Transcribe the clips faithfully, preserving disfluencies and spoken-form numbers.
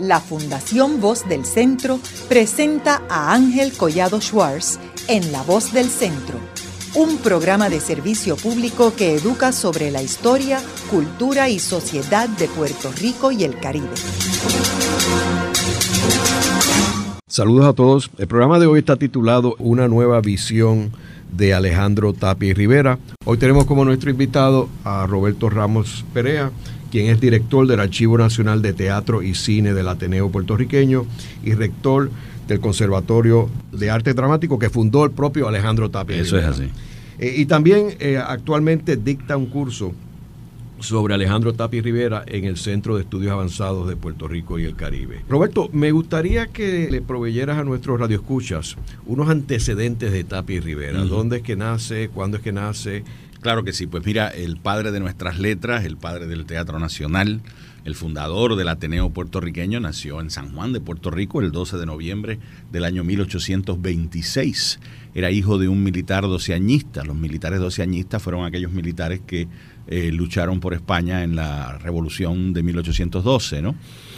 la Fundación Voz del Centro presenta a Ángel Collado Schwartz en La Voz del Centro, un programa de servicio público que educa sobre la historia, cultura y sociedad de Puerto Rico y el Caribe. Saludos a todos. El programa de hoy está titulado Una nueva visión de Alejandro Tapia y Rivera. Hoy tenemos como nuestro invitado a Roberto Ramos Perea, quien es director del Archivo Nacional de Teatro y Cine del Ateneo Puertorriqueño y rector del Conservatorio de Arte Dramático que fundó el propio Alejandro Tapia y Eso Rivera. es así. Eh, y también eh, actualmente dicta un curso sobre Alejandro Tapia y Rivera en el Centro de Estudios Avanzados de Puerto Rico y el Caribe. Roberto, me gustaría que le proveyeras a nuestros radioescuchas unos antecedentes de Tapia y Rivera. Uh-huh. ¿Dónde es que nace? ¿Cuándo es que nace? Claro que sí. Pues mira, el padre de nuestras letras, el padre del Teatro Nacional, el fundador del Ateneo puertorriqueño, nació en San Juan de Puerto Rico el doce de noviembre del año mil ochocientos veintiséis. Era hijo de un militar doceañista. Los militares doceañistas fueron aquellos militares que eh, lucharon por España en la Revolución de mil ochocientos doce, ¿no?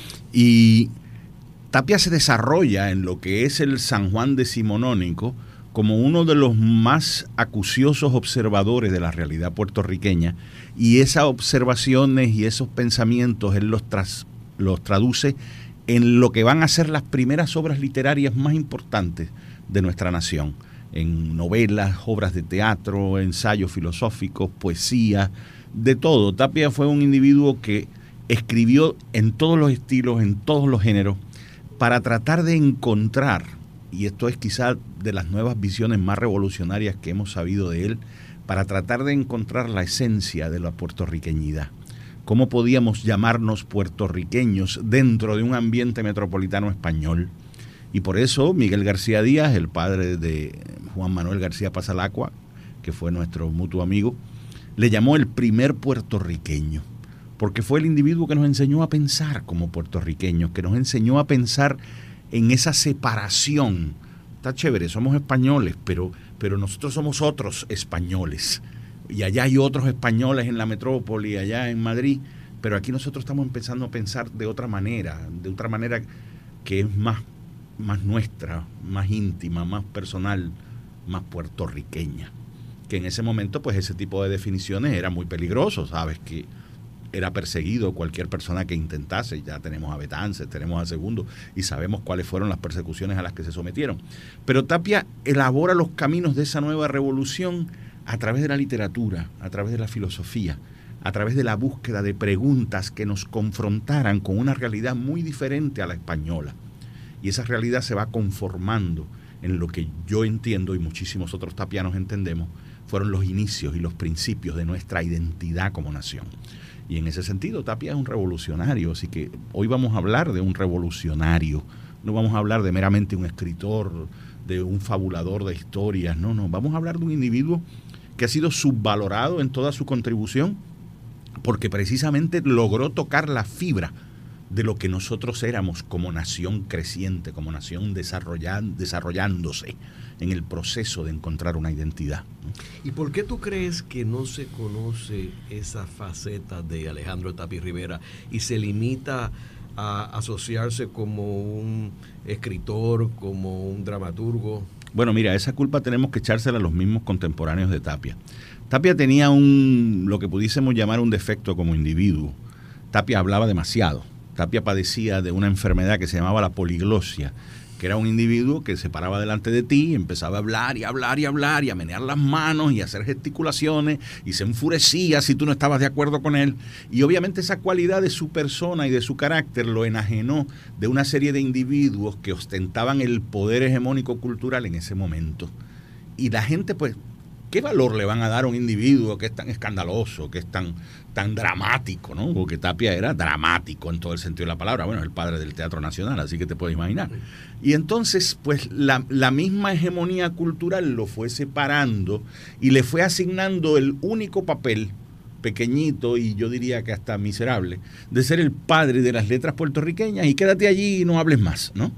Y Tapia se desarrolla en lo que es el San Juan decimonónico como uno de los más acuciosos observadores de la realidad puertorriqueña, y esas observaciones y esos pensamientos él los, tras, los traduce en lo que van a ser las primeras obras literarias más importantes de nuestra nación, en novelas, obras de teatro, ensayos filosóficos, poesía, de todo. Tapia fue un individuo que escribió en todos los estilos, en todos los géneros, para tratar de encontrar, y esto es quizá de las nuevas visiones más revolucionarias que hemos sabido de él, para tratar de encontrar la esencia de la puertorriqueñidad. ¿Cómo podíamos llamarnos puertorriqueños dentro de un ambiente metropolitano español? Y por eso Miguel García Díaz, el padre de Juan Manuel García Pasalacua, que fue nuestro mutuo amigo, le llamó el primer puertorriqueño, porque fue el individuo que nos enseñó a pensar como puertorriqueños, que nos enseñó a pensar en esa separación. Está chévere, somos españoles, pero, pero nosotros somos otros españoles. Y allá hay otros españoles en la metrópoli, allá en Madrid, pero aquí nosotros estamos empezando a pensar de otra manera, de otra manera que es más, más nuestra, más íntima, más personal, más puertorriqueña. Que en ese momento, pues ese tipo de definiciones era muy peligroso, ¿sabes? Que era perseguido cualquier persona que intentase. Ya tenemos a Betances, tenemos a Segundo y sabemos cuáles fueron las persecuciones a las que se sometieron. Pero Tapia elabora los caminos de esa nueva revolución a través de la literatura, a través de la filosofía, a través de la búsqueda de preguntas que nos confrontaran con una realidad muy diferente a la española. Y esa realidad se va conformando en lo que yo entiendo y muchísimos otros tapianos entendemos fueron los inicios y los principios de nuestra identidad como nación. Y en ese sentido, Tapia es un revolucionario, así que hoy vamos a hablar de un revolucionario, no vamos a hablar de meramente un escritor, de un fabulador de historias, no, no, vamos a hablar de un individuo que ha sido subvalorado en toda su contribución, porque precisamente logró tocar la fibra de lo que nosotros éramos como nación creciente, como nación desarrollan, desarrollándose en el proceso de encontrar una identidad. ¿Y por qué tú crees que no se conoce esa faceta de Alejandro Tapia y Rivera y se limita a asociarse como un escritor, como un dramaturgo? Bueno, mira, esa culpa tenemos que echársela a los mismos contemporáneos de Tapia. Tapia tenía un, lo que pudiésemos llamar un defecto como individuo. Tapia hablaba demasiado. Tapia padecía de una enfermedad que se llamaba la poliglosia, que era un individuo que se paraba delante de ti y empezaba a hablar y hablar y hablar y a menear las manos y a hacer gesticulaciones y se enfurecía si tú no estabas de acuerdo con él. Y obviamente esa cualidad de su persona y de su carácter lo enajenó de una serie de individuos que ostentaban el poder hegemónico cultural en ese momento. Y la gente, pues, ¿qué valor le van a dar a un individuo que es tan escandaloso, que es tan, tan dramático, ¿no? Porque Tapia era dramático en todo el sentido de la palabra. Bueno, es el padre del Teatro Nacional, así que te puedes imaginar. Y entonces, pues, la, la misma hegemonía cultural lo fue separando y le fue asignando el único papel, pequeñito y yo diría que hasta miserable, de ser el padre de las letras puertorriqueñas y quédate allí y no hables más, ¿no?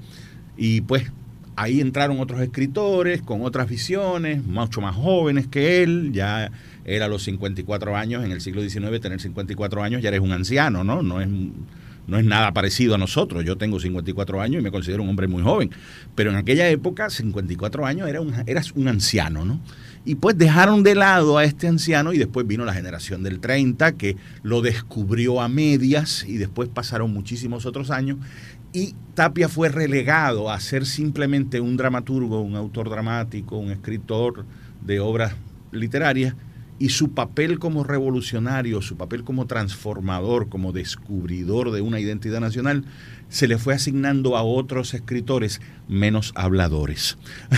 Y pues ahí entraron otros escritores con otras visiones, mucho más jóvenes que él. Ya él a los cincuenta y cuatro años, en el siglo diecinueve, tener cincuenta y cuatro años ya eres un anciano, ¿no? No es, no es nada parecido a nosotros. Yo tengo cincuenta y cuatro años y me considero un hombre muy joven, pero en aquella época, cincuenta y cuatro años, era un, eras un anciano, ¿no? Y pues dejaron de lado a este anciano y después vino la generación del treinta que lo descubrió a medias y después pasaron muchísimos otros años y Tapia fue relegado a ser simplemente un dramaturgo, un autor dramático, un escritor de obras literarias, y su papel como revolucionario, su papel como transformador, como descubridor de una identidad nacional, se le fue asignando a otros escritores menos habladores.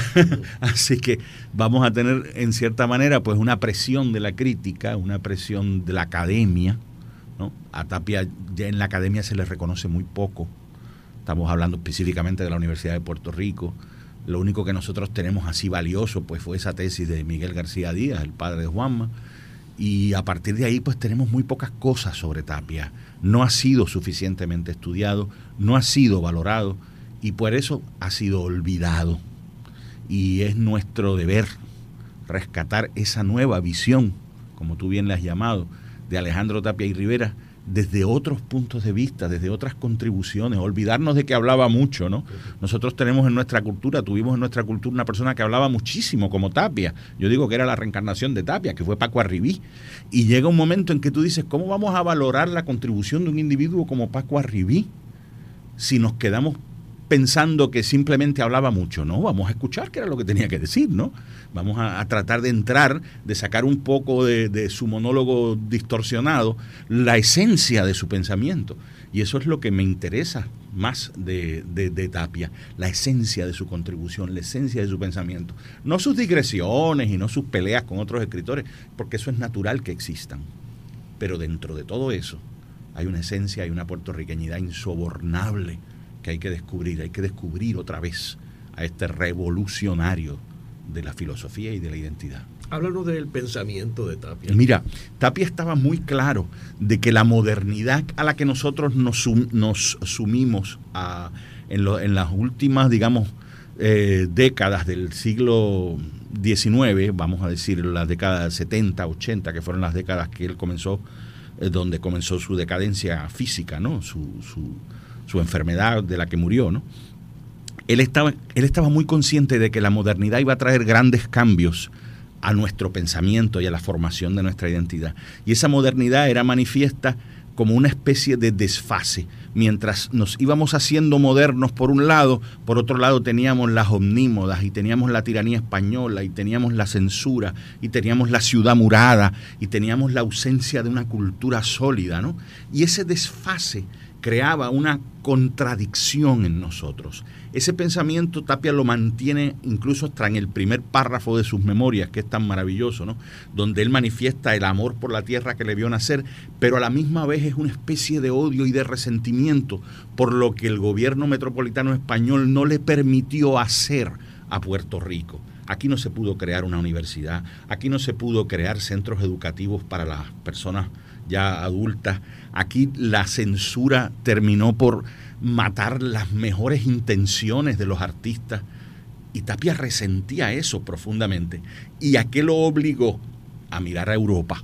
Así que vamos a tener, en cierta manera, pues una presión de la crítica, una presión de la academia, ¿no? A Tapia ya en la academia se le reconoce muy poco. Estamos hablando específicamente de la Universidad de Puerto Rico. Lo único que nosotros tenemos así valioso pues fue esa tesis de Miguel García Díaz, el padre de Juanma, y a partir de ahí pues tenemos muy pocas cosas sobre Tapia. No ha sido suficientemente estudiado, no ha sido valorado y por eso ha sido olvidado. Y es nuestro deber rescatar esa nueva visión, como tú bien le has llamado, de Alejandro Tapia y Rivera, desde otros puntos de vista, desde otras contribuciones, olvidarnos de que hablaba mucho, ¿no? Nosotros tenemos en nuestra cultura, tuvimos en nuestra cultura una persona que hablaba muchísimo, como Tapia. Yo digo que era la reencarnación de Tapia, que fue Paco Arribí. Y llega un momento en que tú dices, ¿cómo vamos a valorar la contribución de un individuo como Paco Arribí si nos quedamos pensando que simplemente hablaba mucho? No, vamos a escuchar qué era lo que tenía que decir, ¿no? Vamos a, a tratar de entrar, de sacar un poco de, de su monólogo distorsionado, la esencia de su pensamiento. Y eso es lo que me interesa más de, de, de Tapia, la esencia de su contribución, la esencia de su pensamiento. No sus digresiones y no sus peleas con otros escritores, porque eso es natural que existan. Pero dentro de todo eso hay una esencia, hay una puertorriqueñidad insobornable que hay que descubrir, hay que descubrir otra vez a este revolucionario de la filosofía y de la identidad. Háblanos del pensamiento de Tapia. Mira, Tapia estaba muy claro de que la modernidad a la que nosotros nos, sum, nos sumimos a, en, lo, en las últimas, digamos, eh, décadas del siglo diecinueve, vamos a decir las décadas setenta, ochenta, que fueron las décadas que él comenzó, eh, donde comenzó su decadencia física, ¿no? Su, su, su enfermedad de la que murió, ¿no? Él estaba, él estaba muy consciente de que la modernidad iba a traer grandes cambios a nuestro pensamiento y a la formación de nuestra identidad. Y esa modernidad era manifiesta como una especie de desfase. Mientras nos íbamos haciendo modernos por un lado, por otro lado teníamos las omnímodas y teníamos la tiranía española y teníamos la censura y teníamos la ciudad murada y teníamos la ausencia de una cultura sólida, ¿no? Y ese desfase creaba una contradicción en nosotros. Ese pensamiento Tapia lo mantiene incluso hasta en el primer párrafo de sus memorias, que es tan maravilloso, ¿no? Donde él manifiesta el amor por la tierra que le vio nacer, pero a la misma vez es una especie de odio y de resentimiento por lo que el gobierno metropolitano español no le permitió hacer a Puerto Rico. Aquí no se pudo crear una universidad, aquí no se pudo crear centros educativos para las personas ya adultas. Aquí la censura terminó por matar las mejores intenciones de los artistas y Tapia resentía eso profundamente. ¿Y a qué lo obligó? A mirar a Europa,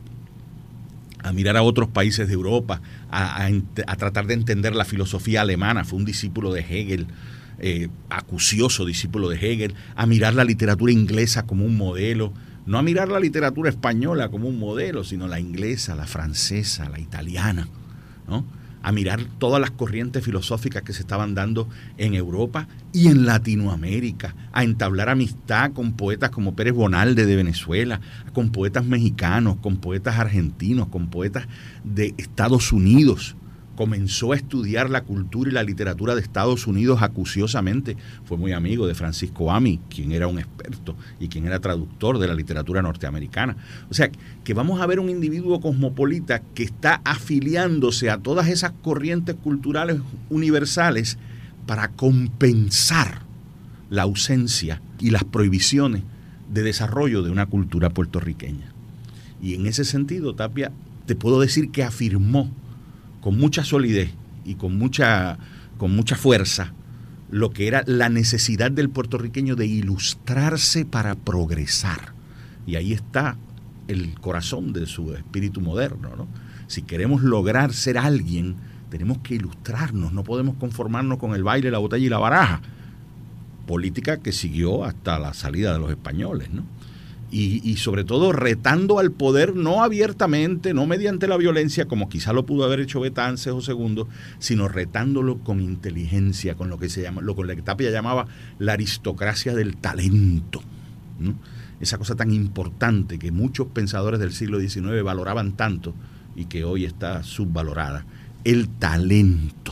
a mirar a otros países de Europa, a, a, a tratar de entender la filosofía alemana. Fue un discípulo de Hegel, eh, acucioso discípulo de Hegel, a mirar la literatura inglesa como un modelo, no a mirar la literatura española como un modelo, sino la inglesa, la francesa, la italiana, ¿no? A mirar todas las corrientes filosóficas que se estaban dando en Europa y en Latinoamérica, a entablar amistad con poetas como Pérez Bonalde de Venezuela, con poetas mexicanos, con poetas argentinos, con poetas de Estados Unidos. Comenzó a estudiar la cultura y la literatura de Estados Unidos acuciosamente. Fue muy amigo de Francisco Ami, quien era un experto y quien era traductor de la literatura norteamericana. O sea, que vamos a ver un individuo cosmopolita que está afiliándose a todas esas corrientes culturales universales para compensar la ausencia y las prohibiciones de desarrollo de una cultura puertorriqueña. Y en ese sentido, Tapia, te puedo decir que afirmó con mucha solidez y con mucha, con mucha fuerza lo que era la necesidad del puertorriqueño de ilustrarse para progresar. Y ahí está el corazón de su espíritu moderno, ¿no? Si queremos lograr ser alguien, tenemos que ilustrarnos, no podemos conformarnos con el baile, la botella y la baraja. Política que siguió hasta la salida de los españoles, ¿no? Y, y sobre todo retando al poder, no abiertamente, no mediante la violencia, como quizá lo pudo haber hecho Betances o Segundo, sino retándolo con inteligencia, con lo que se llama, lo con lo que Tapia llamaba la aristocracia del talento, ¿no? Esa cosa tan importante que muchos pensadores del siglo diecinueve valoraban tanto y que hoy está subvalorada. El talento,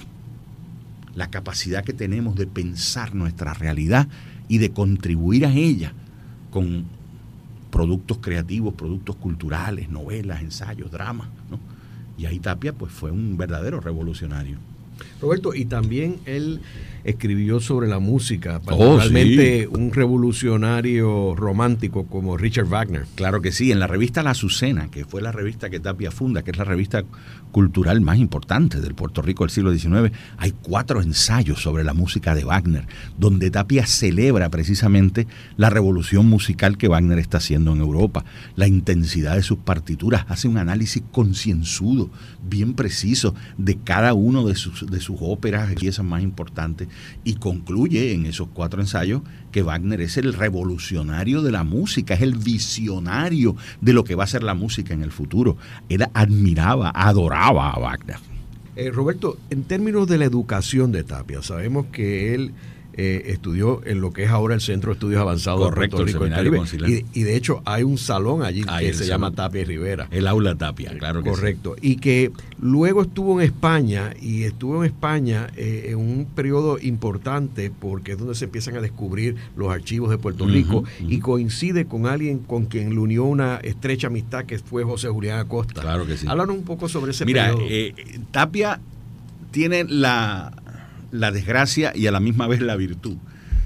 la capacidad que tenemos de pensar nuestra realidad y de contribuir a ella con productos creativos, productos culturales, novelas, ensayos, dramas, ¿no? Y ahí Tapia pues fue un verdadero revolucionario. Roberto, y también él escribió sobre la música, particularmente oh, sí. un revolucionario romántico como Richard Wagner. Claro que sí, en la revista La Azucena, que fue la revista que Tapia funda, que es la revista cultural más importante del Puerto Rico del siglo diecinueve, hay cuatro ensayos sobre la música de Wagner, donde Tapia celebra precisamente la revolución musical que Wagner está haciendo en Europa, la intensidad de sus partituras, hace un análisis concienzudo, bien preciso, de cada uno de sus, de sus óperas y piezas más importantes, y concluye en esos cuatro ensayos que Wagner es el revolucionario de la música, es el visionario de lo que va a ser la música en el futuro. Él admiraba, adoraba a Wagner. Eh, Roberto, en términos de la educación de Tapia, sabemos que él eh, estudió en lo que es ahora el Centro de Estudios Avanzados Correcto, de Puerto Rico, el Caribe. Y, y de hecho hay un salón allí Ahí que se salón. llama Tapia y Rivera. El aula Tapia, claro que Correcto. sí. Y que luego estuvo en España, y estuvo en España eh, en un periodo importante porque es donde se empiezan a descubrir los archivos de Puerto Rico, uh-huh, uh-huh. y coincide con alguien con quien le unió una estrecha amistad que fue José Julián Acosta. Claro que sí. Háblanos un poco sobre ese Mira, periodo. Eh, Tapia tiene la, la desgracia y a la misma vez la virtud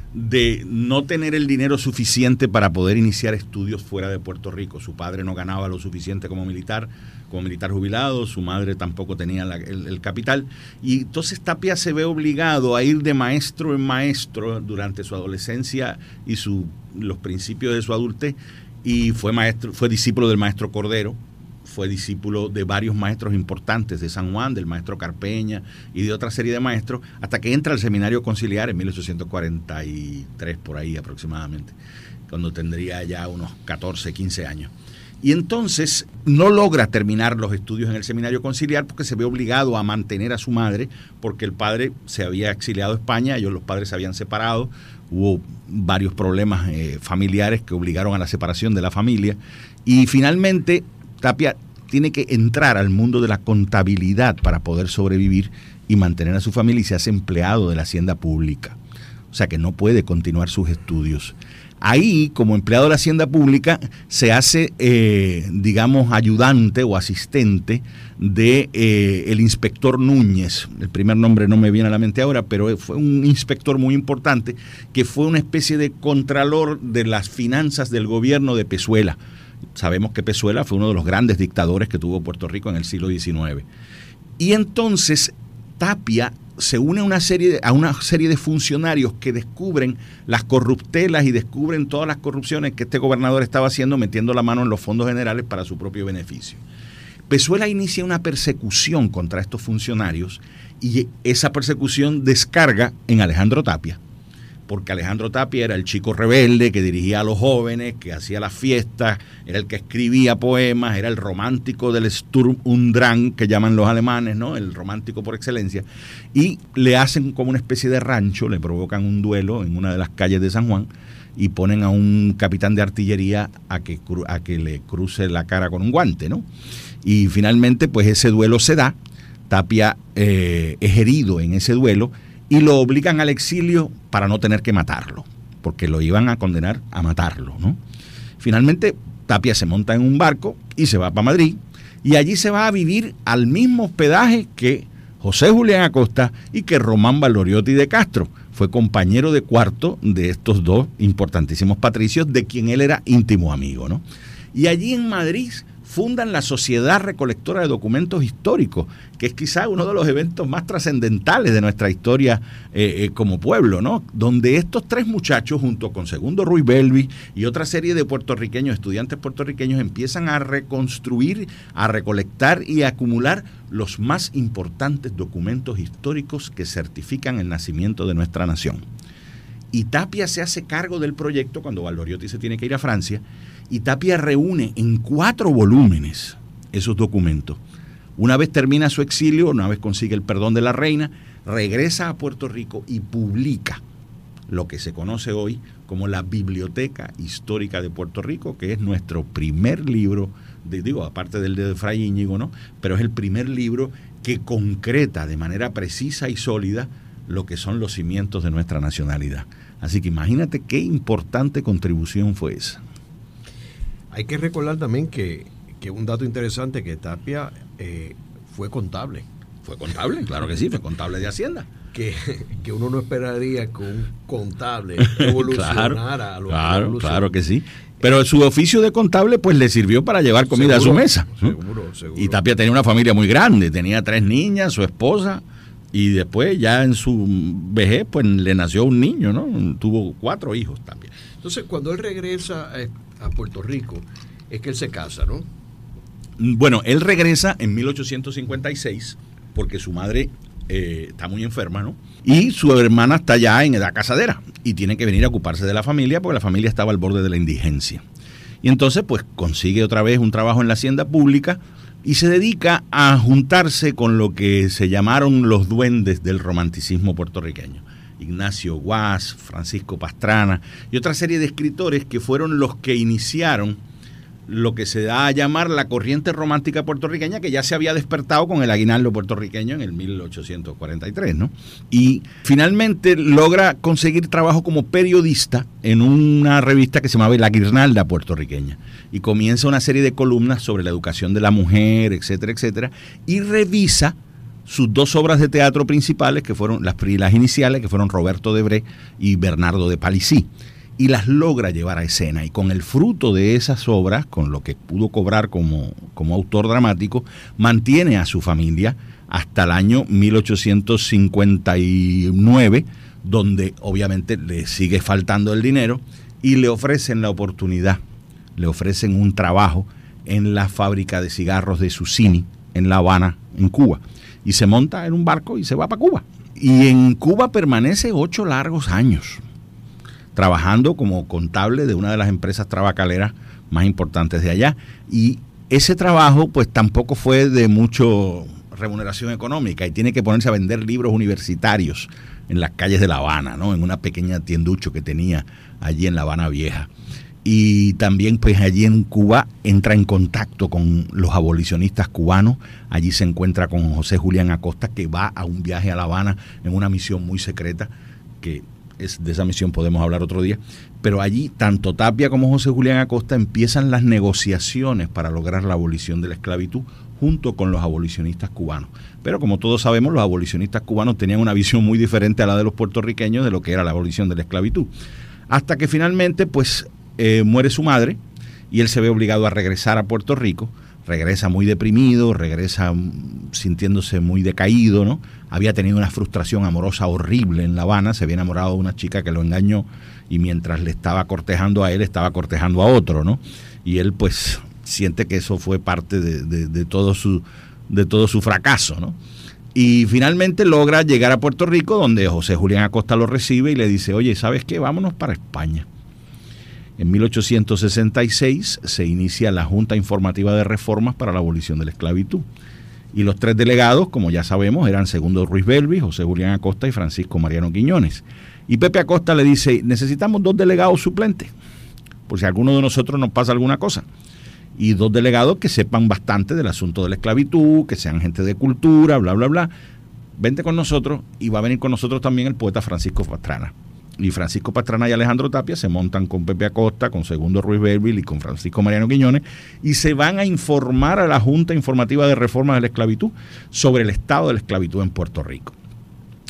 de no tener el dinero suficiente para poder iniciar estudios fuera de Puerto Rico. Su padre no ganaba lo suficiente como militar, como militar jubilado, su madre tampoco tenía la, el, el capital, y entonces Tapia se ve obligado a ir de maestro en maestro durante su adolescencia y su, los principios de su adultez, y fue maestro, fue discípulo del maestro Cordero, fue discípulo de varios maestros importantes de San Juan, del maestro Carpeña y de otra serie de maestros, hasta que entra al seminario conciliar en mil ochocientos cuarenta y tres, por ahí aproximadamente, cuando tendría ya unos catorce, quince años. Y entonces no logra terminar los estudios en el seminario conciliar porque se ve obligado a mantener a su madre, porque el padre se había exiliado a España, ellos los padres se habían separado, hubo varios problemas eh, familiares que obligaron a la separación de la familia, y finalmente Tapia tiene que entrar al mundo de la contabilidad para poder sobrevivir y mantener a su familia, y se hace empleado de la hacienda pública. O sea que no puede continuar sus estudios. Ahí, como empleado de la hacienda pública, se hace, eh, digamos, ayudante o asistente de eh, el inspector Núñez. El primer nombre no me viene a la mente ahora, pero fue un inspector muy importante que fue una especie de contralor de las finanzas del gobierno de Pezuela. Sabemos que Pezuela fue uno de los grandes dictadores que tuvo Puerto Rico en el siglo diecinueve. Y entonces Tapia se une a una serie de, a una serie de funcionarios que descubren las corruptelas y descubren todas las corrupciones que este gobernador estaba haciendo, metiendo la mano en los fondos generales para su propio beneficio. Pezuela inicia una persecución contra estos funcionarios, y esa persecución descarga en Alejandro Tapia, porque Alejandro Tapia era el chico rebelde que dirigía a los jóvenes, que hacía las fiestas, era el que escribía poemas, era el romántico del Sturm und Drang, que llaman los alemanes, ¿no? El romántico por excelencia, y le hacen como una especie de rancho, le provocan un duelo en una de las calles de San Juan, y ponen a un capitán de artillería a que, a que le cruce la cara con un guante, ¿no? Y finalmente, pues ese duelo se da, Tapia eh, es herido en ese duelo, y lo obligan al exilio para no tener que matarlo, porque lo iban a condenar a matarlo, ¿no? Finalmente, Tapia se monta en un barco y se va para Madrid, y allí se va a vivir al mismo hospedaje que José Julián Acosta y que Román Valdoriotti de Castro. Fue compañero de cuarto de estos dos importantísimos patricios, de quien él era íntimo amigo, ¿no? Y allí en Madrid fundan la Sociedad Recolectora de Documentos Históricos, que es quizá uno de los eventos más trascendentales de nuestra historia eh, eh, como pueblo, ¿no? Donde estos tres muchachos, junto con Segundo Ruiz Belvis y otra serie de puertorriqueños, estudiantes puertorriqueños, empiezan a reconstruir, a recolectar y a acumular los más importantes documentos históricos que certifican el nacimiento de nuestra nación. Y Tapia se hace cargo del proyecto cuando Valdoriotti se tiene que ir a Francia, y Tapia reúne en cuatro volúmenes esos documentos. Una vez termina su exilio, una vez consigue el perdón de la reina, regresa a Puerto Rico y publica lo que se conoce hoy como la Biblioteca Histórica de Puerto Rico, que es nuestro primer libro, de, digo, aparte del de Fray Íñigo, ¿no? Pero es el primer libro que concreta de manera precisa y sólida lo que son los cimientos de nuestra nacionalidad. Así que imagínate qué importante contribución fue esa. Hay que recordar también que, que un dato interesante, que Tapia eh, fue contable. Fue contable, claro que sí, fue contable de Hacienda. Que, que uno no esperaría que un contable evolucionara claro, a lo claro, que claro que sí. Pero su oficio de contable pues le sirvió para llevar comida seguro, a su mesa. Seguro, seguro. Y Tapia tenía una familia muy grande, tenía tres niñas, su esposa, y después ya en su vejez pues le nació un niño, ¿no? Tuvo cuatro hijos también. Entonces, cuando él regresa a, a Puerto Rico, es que él se casa, ¿no? Bueno, él regresa en mil ochocientos cincuenta y seis porque su madre eh, está muy enferma, ¿no? Y su hermana está ya en edad casadera y tiene que venir a ocuparse de la familia porque la familia estaba al borde de la indigencia. Y entonces, pues, consigue otra vez un trabajo en la hacienda pública y se dedica a juntarse con lo que se llamaron los duendes del romanticismo puertorriqueño. Ignacio Guas, Francisco Pastrana y otra serie de escritores que fueron los que iniciaron lo que se da a llamar la corriente romántica puertorriqueña, que ya se había despertado con el aguinaldo puertorriqueño en el mil ochocientos cuarenta y tres, ¿no? Y finalmente logra conseguir trabajo como periodista en una revista que se llamaba La Guirnalda Puertorriqueña, y comienza una serie de columnas sobre la educación de la mujer, etcétera, etcétera, y revisa sus dos obras de teatro principales, que fueron las, las iniciales, que fueron Roberto de Bré y Bernardo de Palissy, y las logra llevar a escena. Y con el fruto de esas obras, con lo que pudo cobrar como, como autor dramático, mantiene a su familia hasta el año mil ochocientos cincuenta y nueve, donde obviamente le sigue faltando el dinero, y le ofrecen la oportunidad, le ofrecen un trabajo en la fábrica de cigarros de Susini, en La Habana, en Cuba. Y se monta en un barco y se va para Cuba. Y en Cuba permanece ocho largos años, trabajando como contable de una de las empresas tabacaleras más importantes de allá. Y ese trabajo pues tampoco fue de mucho remuneración económica, y tiene que ponerse a vender libros universitarios en las calles de La Habana, ¿no? En una pequeña tienducho que tenía allí en La Habana Vieja. Y también pues allí en Cuba entra en contacto con los abolicionistas cubanos. Allí se encuentra con José Julián Acosta, que va a un viaje a La Habana en una misión muy secreta, que es, de esa misión podemos hablar otro día. Pero allí tanto Tapia como José Julián Acosta empiezan las negociaciones para lograr la abolición de la esclavitud junto con los abolicionistas cubanos. Pero como todos sabemos, los abolicionistas cubanos tenían una visión muy diferente a la de los puertorriqueños de lo que era la abolición de la esclavitud. Hasta que finalmente pues Eh, muere su madre y él se ve obligado a regresar a Puerto Rico. Regresa muy deprimido, regresa sintiéndose muy decaído, ¿no? Había tenido una frustración amorosa horrible en La Habana, se había enamorado de una chica que lo engañó, y mientras le estaba cortejando a él, estaba cortejando a otro, ¿no? Y él pues siente que eso fue parte de, de, de, todo, su, de todo su fracaso, ¿no? Y finalmente logra llegar a Puerto Rico, donde José Julián Acosta lo recibe y le dice: oye, ¿sabes qué? Vámonos para España. En mil ochocientos sesenta y seis se inicia la Junta Informativa de Reformas para la Abolición de la Esclavitud. Y los tres delegados, como ya sabemos, eran Segundo Ruiz Belvis, José Julián Acosta y Francisco Mariano Quiñones. Y Pepe Acosta le dice: necesitamos dos delegados suplentes, por si a alguno de nosotros nos pasa alguna cosa. Y dos delegados que sepan bastante del asunto de la esclavitud, que sean gente de cultura, bla, bla, bla. Vente con nosotros, y va a venir con nosotros también el poeta Francisco Pastrana. Y Francisco Pastrana y Alejandro Tapia se montan con Pepe Acosta, con Segundo Ruiz Belvis y con Francisco Mariano Quiñones, y se van a informar a la Junta Informativa de Reformas de la Esclavitud sobre el estado de la esclavitud en Puerto Rico.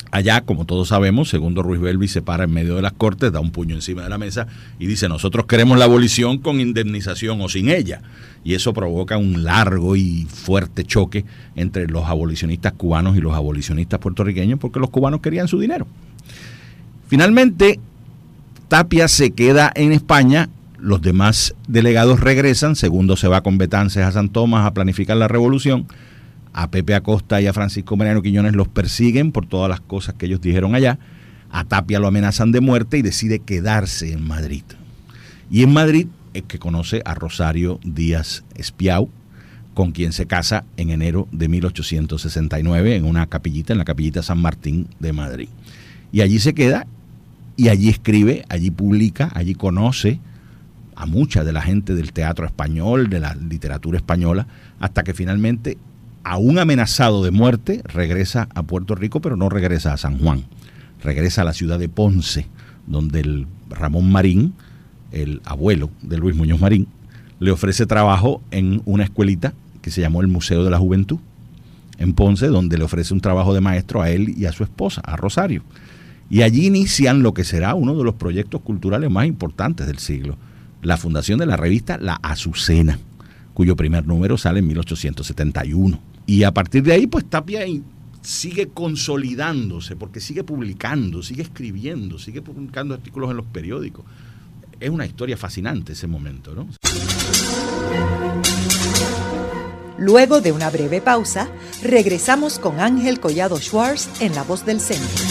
Allá, como todos sabemos, Segundo Ruiz Belvi se para en medio de las cortes, da un puño encima de la mesa y dice: nosotros queremos la abolición con indemnización o sin ella. Y eso provoca un largo y fuerte choque entre los abolicionistas cubanos y los abolicionistas puertorriqueños, porque los cubanos querían su dinero. Finalmente, Tapia se queda en España, los demás delegados regresan, Segundo se va con Betances a San Tomás a planificar la revolución. A Pepe Acosta y a Francisco Mariano Quiñones los persiguen por todas las cosas que ellos dijeron allá. A Tapia lo amenazan de muerte y decide quedarse en Madrid. Y en Madrid es que conoce a Rosario Díaz Espiau, con quien se casa en enero de mil ochocientos sesenta y nueve en una capillita, en la capillita San Martín de Madrid. Y allí se queda y allí escribe, allí publica, allí conoce a mucha de la gente del teatro español, de la literatura española, hasta que finalmente, aún amenazado de muerte, regresa a Puerto Rico, pero no regresa a San Juan. Regresa a la ciudad de Ponce, donde el Ramón Marín, el abuelo de Luis Muñoz Marín, le ofrece trabajo en una escuelita que se llamó el Museo de la Juventud, en Ponce, donde le ofrece un trabajo de maestro a él y a su esposa, a Rosario. Y allí inician lo que será uno de los proyectos culturales más importantes del siglo, la fundación de la revista La Azucena, cuyo primer número sale en mil ochocientos setenta y uno. Y a partir de ahí, pues Tapia sigue consolidándose, porque sigue publicando, sigue escribiendo, sigue publicando artículos en los periódicos. Es una historia fascinante ese momento, ¿no? Luego de una breve pausa, regresamos con Ángel Collado Schwartz en La Voz del Centro.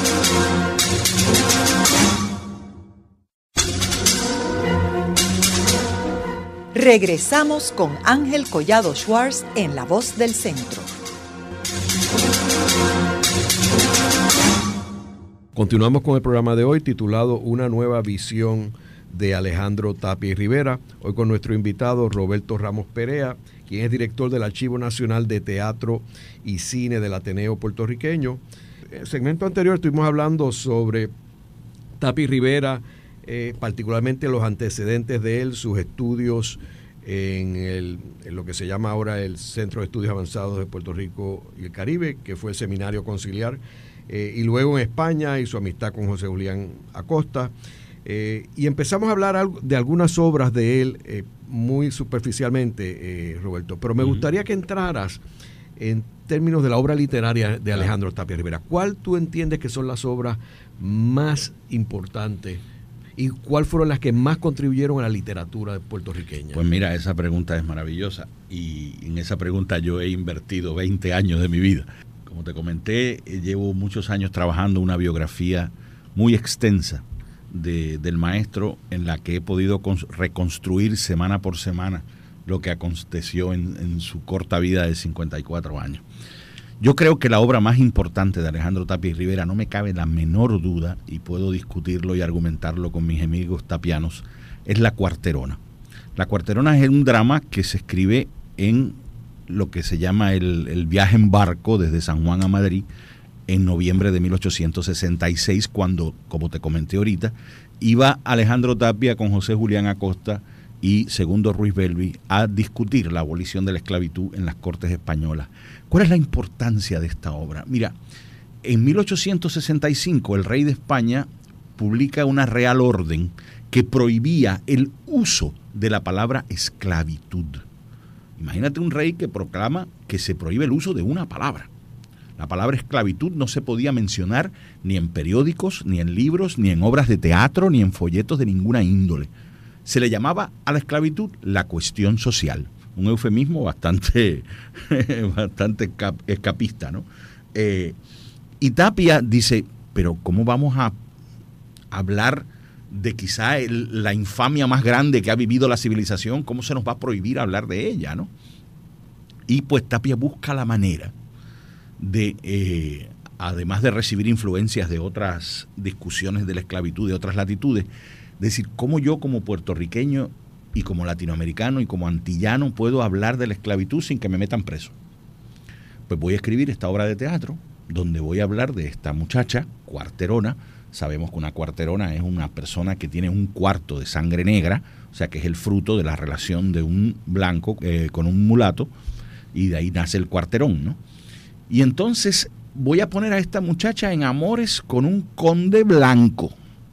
Regresamos con Ángel Collado Schwartz en La Voz del Centro. Continuamos con el programa de hoy titulado Una nueva visión de Alejandro Tapia y Rivera. Hoy con nuestro invitado Roberto Ramos Perea, quien es director del Archivo Nacional de Teatro y Cine del Ateneo Puertorriqueño. En el segmento anterior estuvimos hablando sobre Tapia y Rivera, eh, particularmente los antecedentes de él, sus estudios en, el, en lo que se llama ahora el Centro de Estudios Avanzados de Puerto Rico y el Caribe, que fue el Seminario Conciliar, eh, y luego en España y su amistad con José Julián Acosta. Eh, y empezamos a hablar algo, de algunas obras de él eh, muy superficialmente, eh, Roberto, pero me uh-huh. gustaría que entraras en términos de la obra literaria de Alejandro Tapia Rivera. ¿Cuál tú entiendes que son las obras más importantes y cuáles fueron las que más contribuyeron a la literatura puertorriqueña? Pues mira, esa pregunta es maravillosa y en esa pregunta yo he invertido veinte años de mi vida. Como te comenté, llevo muchos años trabajando una biografía muy extensa de, del maestro, en la que he podido reconstruir semana por semana lo que aconteció en, en su corta vida de cincuenta y cuatro años. Yo creo que la obra más importante de Alejandro Tapia y Rivera, no me cabe la menor duda, y puedo discutirlo y argumentarlo con mis amigos tapianos, es La Cuarterona. La Cuarterona es un drama que se escribe en lo que se llama el, el viaje en barco desde San Juan a Madrid en noviembre de mil ochocientos sesenta y seis, cuando, como te comenté ahorita, iba Alejandro Tapia con José Julián Acosta y Segundo Ruiz Belvi a discutir la abolición de la esclavitud en las Cortes españolas. ¿Cuál es la importancia de esta obra? Mira, en mil ochocientos sesenta y cinco el rey de España publica una real orden que prohibía el uso de la palabra esclavitud. Imagínate un rey que proclama que se prohíbe el uso de una palabra. La palabra esclavitud no se podía mencionar ni en periódicos, ni en libros, ni en obras de teatro, ni en folletos de ninguna índole. Se le llamaba a la esclavitud la cuestión social, un eufemismo bastante, bastante escapista, ¿no? Eh, y Tapia dice, pero ¿cómo vamos a hablar de quizá el, la infamia más grande que ha vivido la civilización? ¿Cómo se nos va a prohibir hablar de ella, no? Y pues Tapia busca la manera de, eh, además de recibir influencias de otras discusiones de la esclavitud, de otras latitudes, decir, ¿cómo yo como puertorriqueño y como latinoamericano y como antillano puedo hablar de la esclavitud sin que me metan preso? Pues voy a escribir esta obra de teatro donde voy a hablar de esta muchacha, cuarterona. Sabemos que una cuarterona es una persona que tiene un cuarto de sangre negra, o sea que es el fruto de la relación de un blanco eh, con un mulato, y de ahí nace el cuarterón, ¿no? Y entonces voy a poner a esta muchacha en amores con un conde blanco,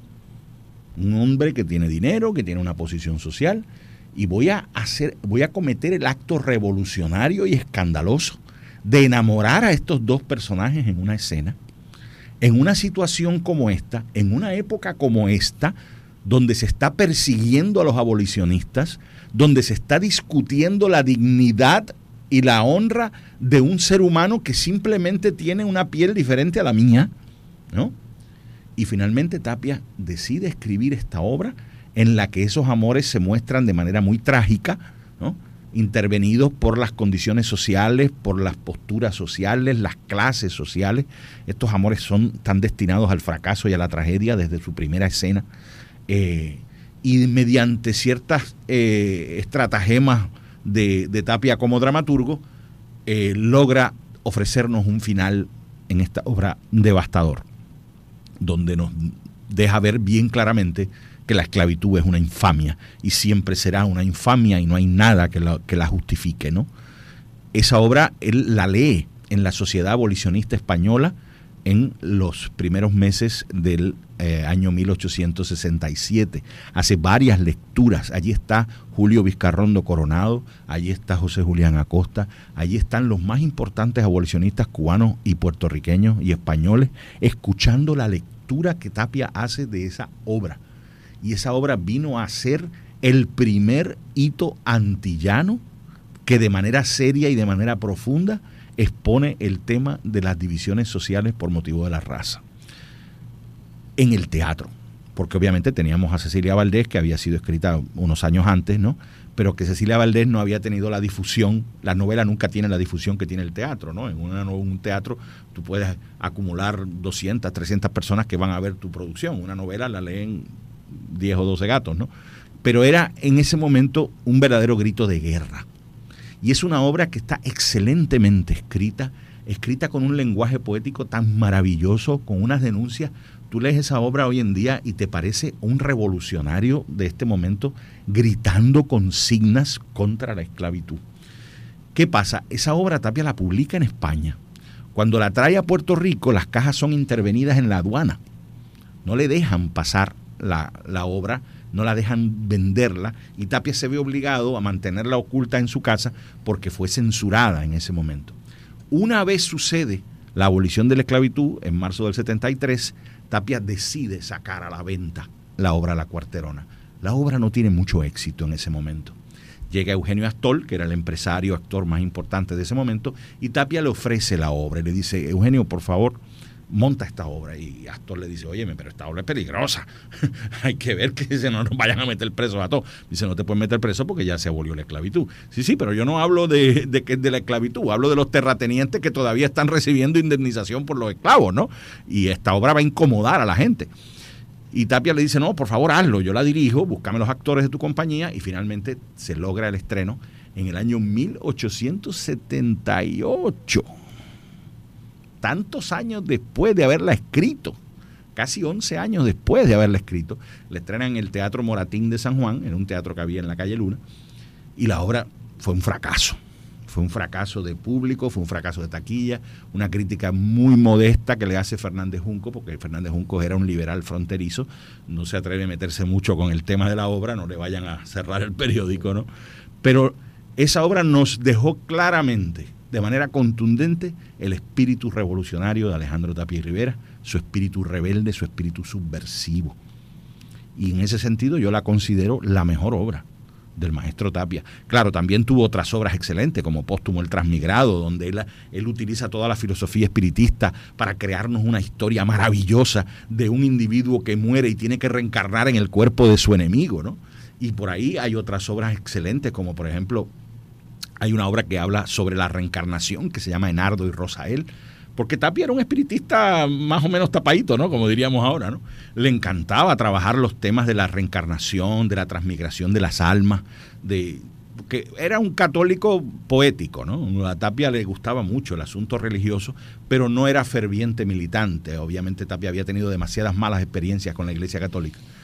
un hombre que tiene dinero, que tiene una posición social, y voy a hacer, voy a cometer el acto revolucionario y escandaloso de enamorar a estos dos personajes en una escena, en una situación como esta, en una época como esta, donde se está persiguiendo a los abolicionistas, donde se está discutiendo la dignidad y la honra de un ser humano que simplemente tiene una piel diferente a la mía, ¿no? Y finalmente Tapia decide escribir esta obra en la que esos amores se muestran de manera muy trágica, ¿no? Intervenidos por las condiciones sociales, por las posturas sociales, las clases sociales. Estos amores son tan destinados al fracaso y a la tragedia desde su primera escena. Eh, y mediante ciertas eh, estratagemas de, de Tapia como dramaturgo, eh, logra ofrecernos un final en esta obra devastador, donde nos deja ver bien claramente que la esclavitud es una infamia y siempre será una infamia y no hay nada que la, que la justifique, ¿no? Esa obra él la lee en la Sociedad Abolicionista Española en los primeros meses del eh, año mil ochocientos sesenta y siete. Hace varias lecturas. Allí está Julio Vizcarrondo Coronado, allí está José Julián Acosta, allí están los más importantes abolicionistas cubanos y puertorriqueños y españoles, escuchando la lectura que Tapia hace de esa obra. Y esa obra vino a ser el primer hito antillano que de manera seria y de manera profunda expone el tema de las divisiones sociales por motivo de la raza. En el teatro, porque obviamente teníamos a Cecilia Valdés, que había sido escrita unos años antes, ¿no? Pero que Cecilia Valdés no había tenido la difusión, la novela nunca tiene la difusión que tiene el teatro, ¿no? En una, un teatro tú puedes acumular doscientas, trescientas personas que van a ver tu producción. Una novela la leen diez o doce gatos, ¿no? Pero era en ese momento un verdadero grito de guerra. Y es una obra que está excelentemente escrita, escrita con un lenguaje poético tan maravilloso, con unas denuncias. Tú lees esa obra hoy en día y te parece un revolucionario de este momento gritando consignas contra la esclavitud. ¿Qué pasa? Esa obra Tapia la publica en España. Cuando la trae a Puerto Rico, las cajas son intervenidas en la aduana. No le dejan pasar la, la obra, no la dejan venderla, y Tapia se ve obligado a mantenerla oculta en su casa porque fue censurada en ese momento. Una vez sucede la abolición de la esclavitud, en marzo del setenta y tres, Tapia decide sacar a la venta la obra La Cuarterona. La obra no tiene mucho éxito en ese momento. Llega Eugenio Astol, que era el empresario, actor más importante de ese momento, y Tapia le ofrece la obra y le dice: Eugenio, por favor, monta esta obra. Y Astor le dice: óyeme, pero esta obra es peligrosa. Hay que ver que se no nos vayan a meter presos a todos. Dice: no te pueden meter preso porque ya se abolió la esclavitud. Sí, sí, pero yo no hablo de, de, de la esclavitud, hablo de los terratenientes que todavía están recibiendo indemnización por los esclavos, ¿no? Y esta obra va a incomodar a la gente. Y Tapia le dice: no, por favor, hazlo, yo la dirijo, búscame los actores de tu compañía, y finalmente se logra el estreno en el año mil ochocientos setenta y ocho. Tantos años después de haberla escrito, casi once años después de haberla escrito, la estrena en el Teatro Moratín de San Juan, en un teatro que había en la calle Luna, y la obra fue un fracaso. Fue un fracaso de público, fue un fracaso de taquilla, una crítica muy modesta que le hace Fernández Junco, porque Fernández Junco era un liberal fronterizo, no se atreve a meterse mucho con el tema de la obra, no le vayan a cerrar el periódico, ¿no? Pero esa obra nos dejó claramente, de manera contundente, el espíritu revolucionario de Alejandro Tapia y Rivera, su espíritu rebelde, su espíritu subversivo. Y en ese sentido yo la considero la mejor obra del maestro Tapia. Claro, también tuvo otras obras excelentes, como Póstumo el Transmigrado, donde él, él utiliza toda la filosofía espiritista para crearnos una historia maravillosa de un individuo que muere y tiene que reencarnar en el cuerpo de su enemigo, ¿no? Y por ahí hay otras obras excelentes, como por ejemplo, hay una obra que habla sobre la reencarnación, que se llama Enardo y Rosael, porque Tapia era un espiritista más o menos tapadito, ¿no? Como diríamos ahora, ¿no? Le encantaba trabajar los temas de la reencarnación, de la transmigración de las almas, de que era un católico poético, ¿no? A Tapia le gustaba mucho el asunto religioso, pero no era ferviente militante. Obviamente Tapia había tenido demasiadas malas experiencias con la Iglesia Católica.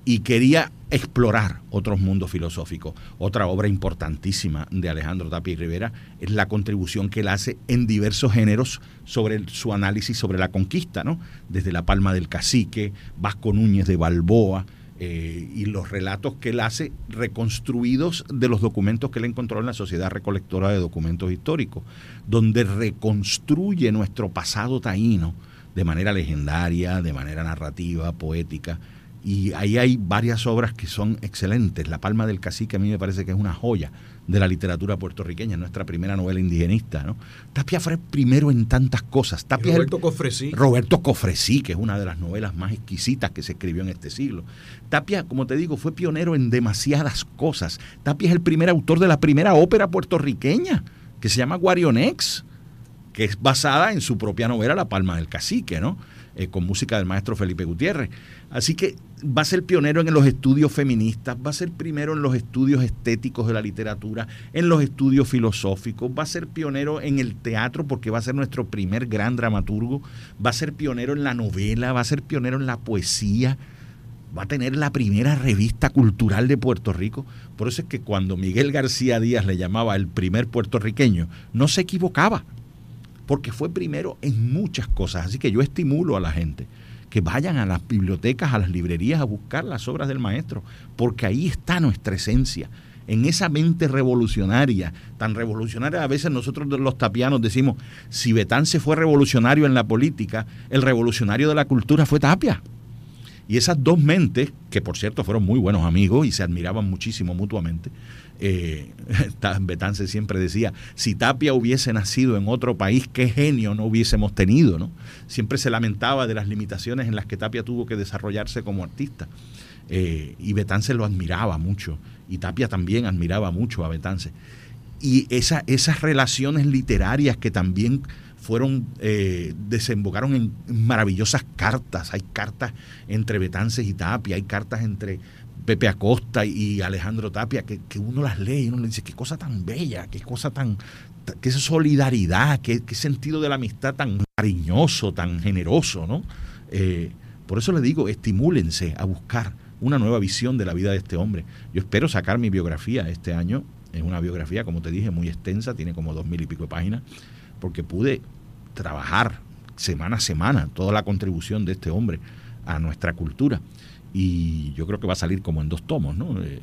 y quería explorar otros mundos filosóficos. Otra obra importantísima de Alejandro Tapia y Rivera es la contribución que él hace en diversos géneros sobre el, su análisis sobre la conquista, ¿no? Desde La Palma del Cacique, Vasco Núñez de Balboa, eh, y los relatos que él hace reconstruidos de los documentos que él encontró en la Sociedad Recolectora de Documentos Históricos, donde reconstruye nuestro pasado taíno de manera legendaria, de manera narrativa, poética. Y ahí hay varias obras que son excelentes. La Palma del Cacique a mí me parece que es una joya de la literatura puertorriqueña, nuestra primera novela indigenista, ¿no? Tapia fue primero en tantas cosas. Tapia Roberto el, Cofresí. Roberto Cofresí, que es una de las novelas más exquisitas que se escribió en este siglo. Tapia, como te digo, fue pionero en demasiadas cosas. Tapia es el primer autor de la primera ópera puertorriqueña, que se llama Guarionex, que es basada en su propia novela La Palma del Cacique, ¿no? Eh, con música del maestro Felipe Gutiérrez. Así que va a ser pionero en los estudios feministas, va a ser primero en los estudios estéticos de la literatura, en los estudios filosóficos, va a ser pionero en el teatro porque va a ser nuestro primer gran dramaturgo, va a ser pionero en la novela, va a ser pionero en la poesía, va a tener la primera revista cultural de Puerto Rico. Por eso es que cuando Miguel García Díaz le llamaba el primer puertorriqueño, no se equivocaba, porque fue primero en muchas cosas. Así que yo estimulo a la gente que vayan a las bibliotecas, a las librerías a buscar las obras del maestro, porque ahí está nuestra esencia, en esa mente revolucionaria, tan revolucionaria. A veces nosotros los tapianos decimos, si Betance fue revolucionario en la política, el revolucionario de la cultura fue Tapia. Y esas dos mentes, que por cierto fueron muy buenos amigos y se admiraban muchísimo mutuamente, eh, Betance siempre decía, si Tapia hubiese nacido en otro país, qué genio no hubiésemos tenido, ¿no? Siempre se lamentaba de las limitaciones en las que Tapia tuvo que desarrollarse como artista. Eh, y Betance lo admiraba mucho, y Tapia también admiraba mucho a Betance. Y esa, esas relaciones literarias que también fueron, eh, desembocaron en maravillosas cartas. Hay cartas entre Betances y Tapia, hay cartas entre Pepe Acosta y Alejandro Tapia, que, que uno las lee y uno le dice, qué cosa tan bella, qué cosa tan, qué solidaridad, qué, qué sentido de la amistad tan cariñoso, tan generoso, ¿no? Eh, por eso le digo, estimúlense a buscar una nueva visión de la vida de este hombre. Yo espero sacar mi biografía este año. Es una biografía, como te dije, muy extensa, tiene como dos mil y pico de páginas, porque pude trabajar semana a semana toda la contribución de este hombre a nuestra cultura, y yo creo que va a salir como en dos tomos, ¿no? Eh,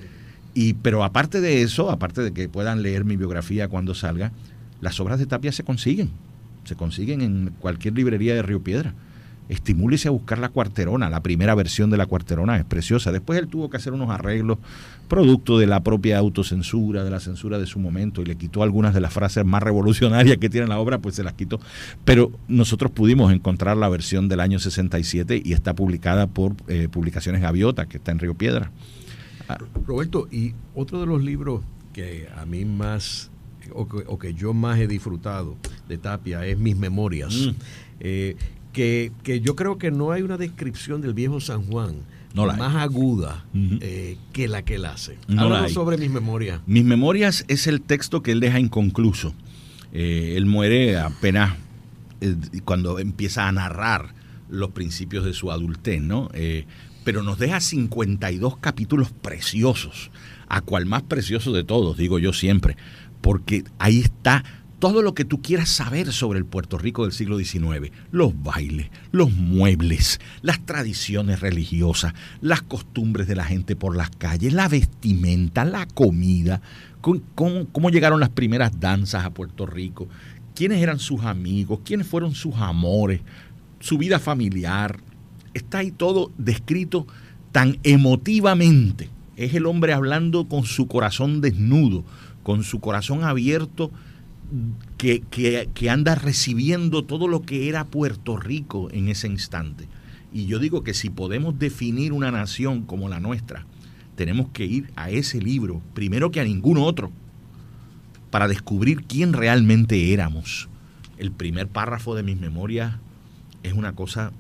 y, pero aparte de eso, aparte de que puedan leer mi biografía cuando salga, las obras de Tapia se consiguen, se consiguen en cualquier librería de Río Piedra. Estimúlese a buscar La Cuarterona. La primera versión de La Cuarterona es preciosa. Después él tuvo que hacer unos arreglos producto de la propia autocensura, de la censura de su momento, y le quitó algunas de las frases más revolucionarias que tiene la obra, pues se las quitó. Pero nosotros pudimos encontrar la versión del año sesenta y siete y está publicada por eh, Publicaciones Gaviota, que está en Río Piedra. Ah. Roberto, y otro de los libros que a mí más, o que, o que yo más he disfrutado de Tapia es Mis Memorias. Mm. Eh, Que, que yo creo que no hay una descripción del viejo San Juan no más hay. aguda uh-huh. eh, que la que él hace. No Háblanos sobre Mis Memorias. Mis Memorias es el texto que él deja inconcluso. Eh, él muere apenas eh, cuando empieza a narrar los principios de su adultez, ¿no? Eh, pero nos deja cincuenta y dos capítulos preciosos, a cual más precioso de todos, digo yo siempre, porque ahí está todo lo que tú quieras saber sobre el Puerto Rico del siglo diecinueve, los bailes, los muebles, las tradiciones religiosas, las costumbres de la gente por las calles, la vestimenta, la comida, cómo, cómo, cómo llegaron las primeras danzas a Puerto Rico, quiénes eran sus amigos, quiénes fueron sus amores, su vida familiar. Está ahí todo descrito tan emotivamente. Es el hombre hablando con su corazón desnudo, con su corazón abierto, Que, que, que anda recibiendo todo lo que era Puerto Rico en ese instante. Y yo digo que si podemos definir una nación como la nuestra, tenemos que ir a ese libro, primero que a ningún otro, para descubrir quién realmente éramos. El primer párrafo de Mis Memorias es una cosa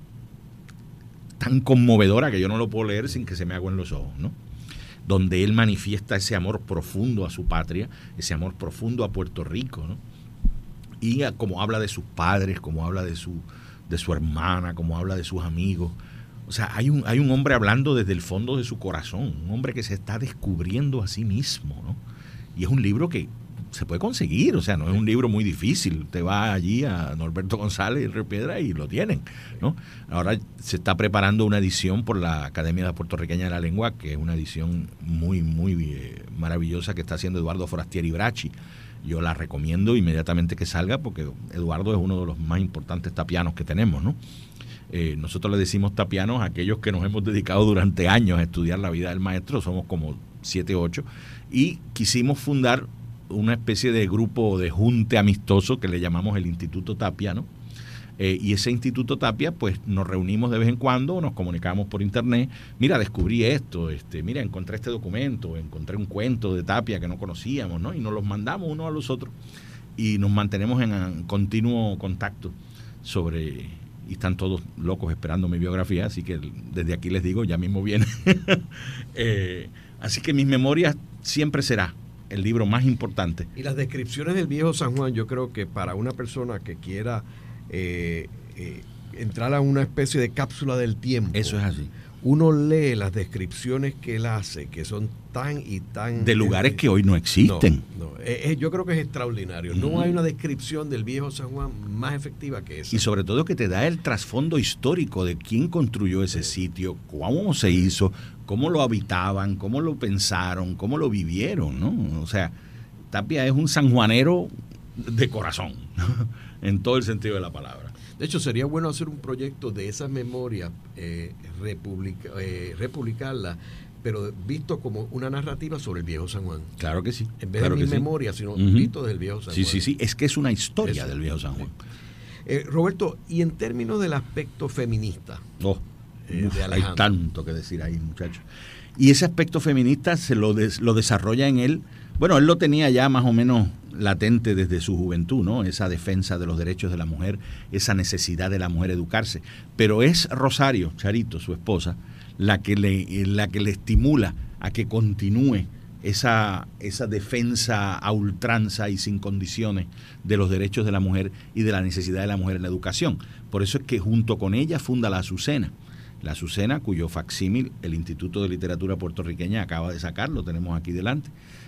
tan conmovedora que yo no lo puedo leer sin que se me agüen los ojos, ¿no? Donde él manifiesta ese amor profundo a su patria, ese amor profundo a Puerto Rico, ¿no? Y a, como habla de sus padres, como habla de su, de su hermana, como habla de sus amigos. O sea, hay un, hay un hombre hablando desde el fondo de su corazón, un hombre que se está descubriendo a sí mismo, ¿no? Y es un libro que se puede conseguir, o sea, no es un libro muy difícil. Te va allí a Norberto González y Río Piedra y lo tienen, ¿no? Ahora se está preparando una edición por la Academia Puertorriqueña de la Lengua, que es una edición muy, muy eh, maravillosa que está haciendo Eduardo Forastieri Bracci. Yo la recomiendo inmediatamente que salga porque Eduardo es uno de los más importantes tapianos que tenemos, ¿no? Eh, nosotros le decimos tapianos a aquellos que nos hemos dedicado durante años a estudiar la vida del maestro, somos como siete, ocho, y quisimos fundar una especie de grupo de junte amistoso que le llamamos el Instituto Tapia, ¿no? Eh, y ese Instituto Tapia, pues nos reunimos de vez en cuando, nos comunicamos por internet, mira, descubrí esto, este, mira, encontré este documento, encontré un cuento de Tapia que no conocíamos, ¿no? Y nos los mandamos unos a los otros y nos mantenemos en, en continuo contacto sobre, y están todos locos esperando mi biografía, así que desde aquí les digo, ya mismo viene. eh, así que mis memorias siempre será el libro más importante. Y las descripciones del viejo San Juan, yo creo que para una persona que quiera eh, eh, entrar a una especie de cápsula del tiempo, eso es así. Uno lee las descripciones que él hace, que son tan y tan... de lugares eh, que hoy no existen. No, no, eh, yo creo que es extraordinario. No uh-huh. hay una descripción del viejo San Juan más efectiva que esa. Y sobre todo que te da el trasfondo histórico de quién construyó ese sí. sitio, cómo se hizo, cómo lo habitaban, cómo lo pensaron, cómo lo vivieron, ¿no? O sea, Tapia es un sanjuanero de corazón, en todo el sentido de la palabra. De hecho, sería bueno hacer un proyecto de esas memorias, eh, republica, eh, republicarlas, pero visto como una narrativa sobre el viejo San Juan. Claro que sí. En vez claro de mi sí. memoria, sino uh-huh. visto del viejo San sí, Juan. Sí, sí, sí. Es que es una historia Eso. del viejo San Juan. Eh, Roberto, y en términos del aspecto feminista, oh, eh, uf, de hay tanto que decir ahí, muchachos. Y ese aspecto feminista se lo, des, lo desarrolla en él. Bueno, él lo tenía ya más o menos latente desde su juventud, ¿no? Esa defensa de los derechos de la mujer, esa necesidad de la mujer educarse. Pero es Rosario Charito, su esposa, la que le, la que le estimula a que continúe esa, esa defensa a ultranza y sin condiciones de los derechos de la mujer y de la necesidad de la mujer en la educación. Por eso es que junto con ella funda la Azucena. La Azucena, cuyo facsímil el Instituto de Literatura Puertorriqueña acaba de sacar, lo tenemos aquí delante.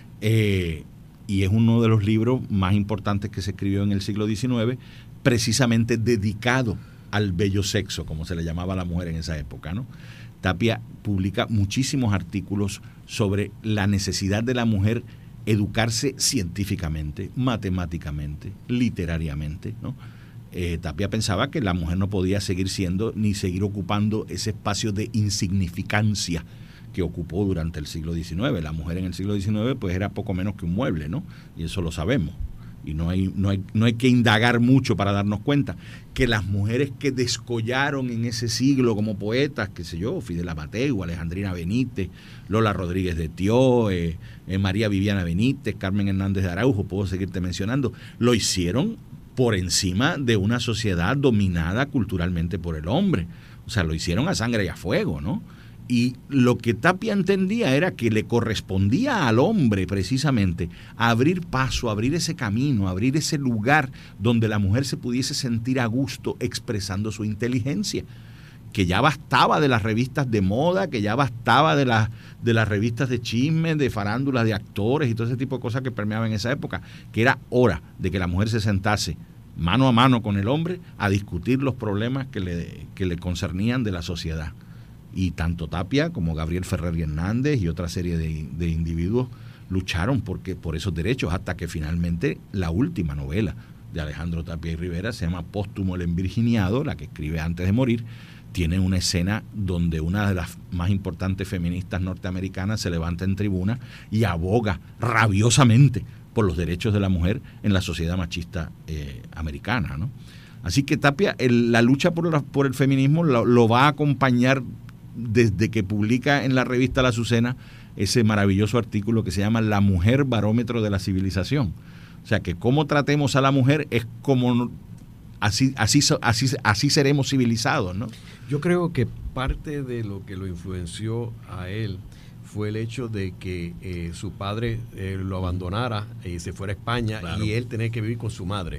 Eh, y es uno de los libros más importantes que se escribió en el siglo diecinueve, precisamente dedicado al bello sexo, como se le llamaba a la mujer en esa época, ¿no? Tapia publica muchísimos artículos sobre la necesidad de la mujer educarse científicamente, matemáticamente, literariamente, ¿no? Eh, Tapia pensaba que la mujer no podía seguir siendo ni seguir ocupando ese espacio de insignificancia que ocupó durante el siglo diecinueve. La mujer en el siglo diecinueve pues era poco menos que un mueble, ¿no? Y eso lo sabemos. Y no hay, no hay, no hay que indagar mucho para darnos cuenta que las mujeres que descollaron en ese siglo como poetas, qué sé yo, Fidel Amateu, Alejandrina Benítez, Lola Rodríguez de Tió, eh, eh, María Viviana Benítez, Carmen Hernández de Araujo, puedo seguirte mencionando, lo hicieron por encima de una sociedad dominada culturalmente por el hombre. O sea, lo hicieron a sangre y a fuego, ¿no? Y lo que Tapia entendía era que le correspondía al hombre precisamente abrir paso, abrir ese camino, abrir ese lugar donde la mujer se pudiese sentir a gusto expresando su inteligencia, que ya bastaba de las revistas de moda, que ya bastaba de, la, de las revistas de chismes, de farándulas, de actores y todo ese tipo de cosas que permeaban en esa época, que era hora de que la mujer se sentase mano a mano con el hombre a discutir los problemas que le, que le concernían de la sociedad. Y tanto Tapia como Gabriel Ferrer y Hernández y otra serie de, de individuos lucharon porque, por esos derechos, hasta que finalmente la última novela de Alejandro Tapia y Rivera se llama Póstumo el Envirginiado, la que escribe antes de morir, tiene una escena donde una de las más importantes feministas norteamericanas se levanta en tribuna y aboga rabiosamente por los derechos de la mujer en la sociedad machista eh, americana, ¿no? Así que Tapia, el, la lucha por, la, por el feminismo lo, lo va a acompañar desde que publica en la revista La Azucena ese maravilloso artículo que se llama La mujer barómetro de la civilización. O sea, que cómo tratemos a la mujer es como así, así, así, así seremos civilizados, ¿no? Yo creo que parte de lo que lo influenció a él fue el hecho de que eh, su padre eh, lo abandonara y se fuera a España, claro, y él tenía que vivir con su madre.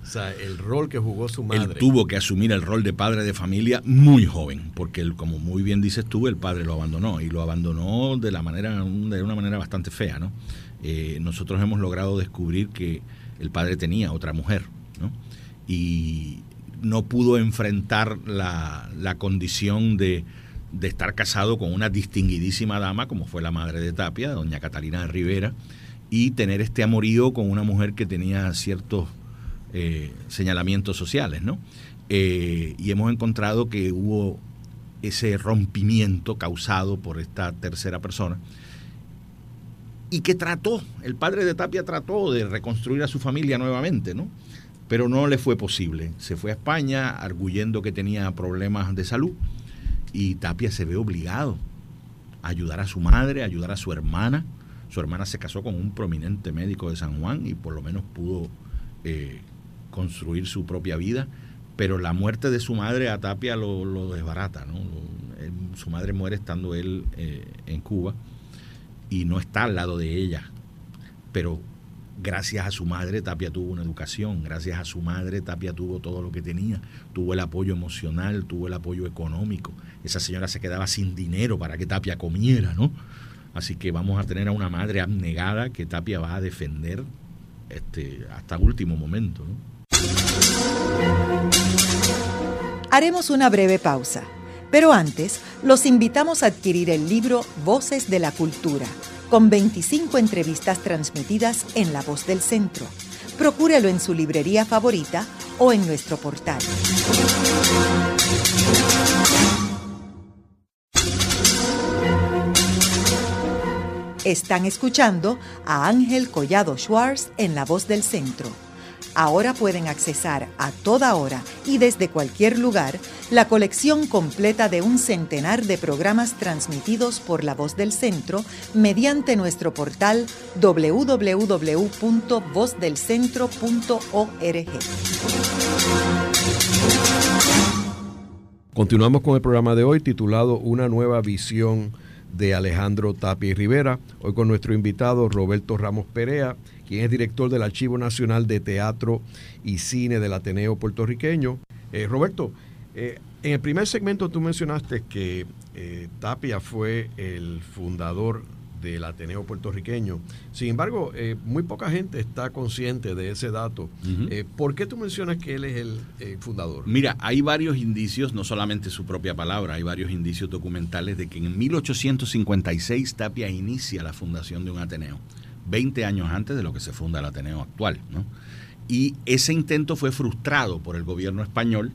O sea, el rol que jugó su madre. Él tuvo que asumir el rol de padre de familia muy joven, porque él, como muy bien dices tú, el padre lo abandonó, y lo abandonó de la manera, de una manera bastante fea, ¿no? Eh, nosotros hemos logrado descubrir que el padre tenía otra mujer, ¿no? Y no pudo enfrentar la, la condición de, de estar casado con una distinguidísima dama, como fue la madre de Tapia, doña Catalina de Rivera, y tener este amorío con una mujer que tenía ciertos eh, señalamientos sociales, ¿no? Eh, y hemos encontrado que hubo ese rompimiento causado por esta tercera persona, y que trató, el padre de Tapia trató de reconstruir a su familia nuevamente, ¿no? Pero no le fue posible. Se fue a España arguyendo que tenía problemas de salud, y Tapia se ve obligado a ayudar a su madre, a ayudar a su hermana. Su hermana se casó con un prominente médico de San Juan y por lo menos pudo eh, construir su propia vida, pero la muerte de su madre a Tapia lo, lo desbarata, ¿no? Lo, él, su madre muere estando él eh, en Cuba y no está al lado de ella, pero gracias a su madre Tapia tuvo una educación, gracias a su madre Tapia tuvo todo lo que tenía, tuvo el apoyo emocional, tuvo el apoyo económico. Esa señora se quedaba sin dinero para que Tapia comiera, ¿no? Así que vamos a tener a una madre abnegada que Tapia va a defender este, hasta último momento, ¿no? Haremos una breve pausa, pero antes los invitamos a adquirir el libro Voces de la Cultura, con veinticinco entrevistas transmitidas en La Voz del Centro. Procúrelo en su librería favorita o en nuestro portal. Están escuchando a Ángel Collado Schwartz en La Voz del Centro. Ahora pueden accesar a toda hora y desde cualquier lugar la colección completa de un centenar de programas transmitidos por La Voz del Centro mediante nuestro portal doble u doble u doble u punto voz del centro punto org. Continuamos con el programa de hoy titulado Una nueva visión de Alejandro Tapia y Rivera, hoy con nuestro invitado Roberto Ramos Perea, quien es director del Archivo Nacional de Teatro y Cine del Ateneo Puertorriqueño. Eh, Roberto, eh, en el primer segmento tú mencionaste que eh, Tapia fue el fundador del Ateneo Puertorriqueño. Sin embargo, eh, muy poca gente está consciente de ese dato. Uh-huh. Eh, ¿Por qué tú mencionas que él es el eh, fundador? Mira, hay varios indicios, no solamente su propia palabra, hay varios indicios documentales de que en mil ochocientos cincuenta y seis Tapia inicia la fundación de un Ateneo, veinte años antes de lo que se funda el Ateneo actual, ¿no? Y ese intento fue frustrado por el gobierno español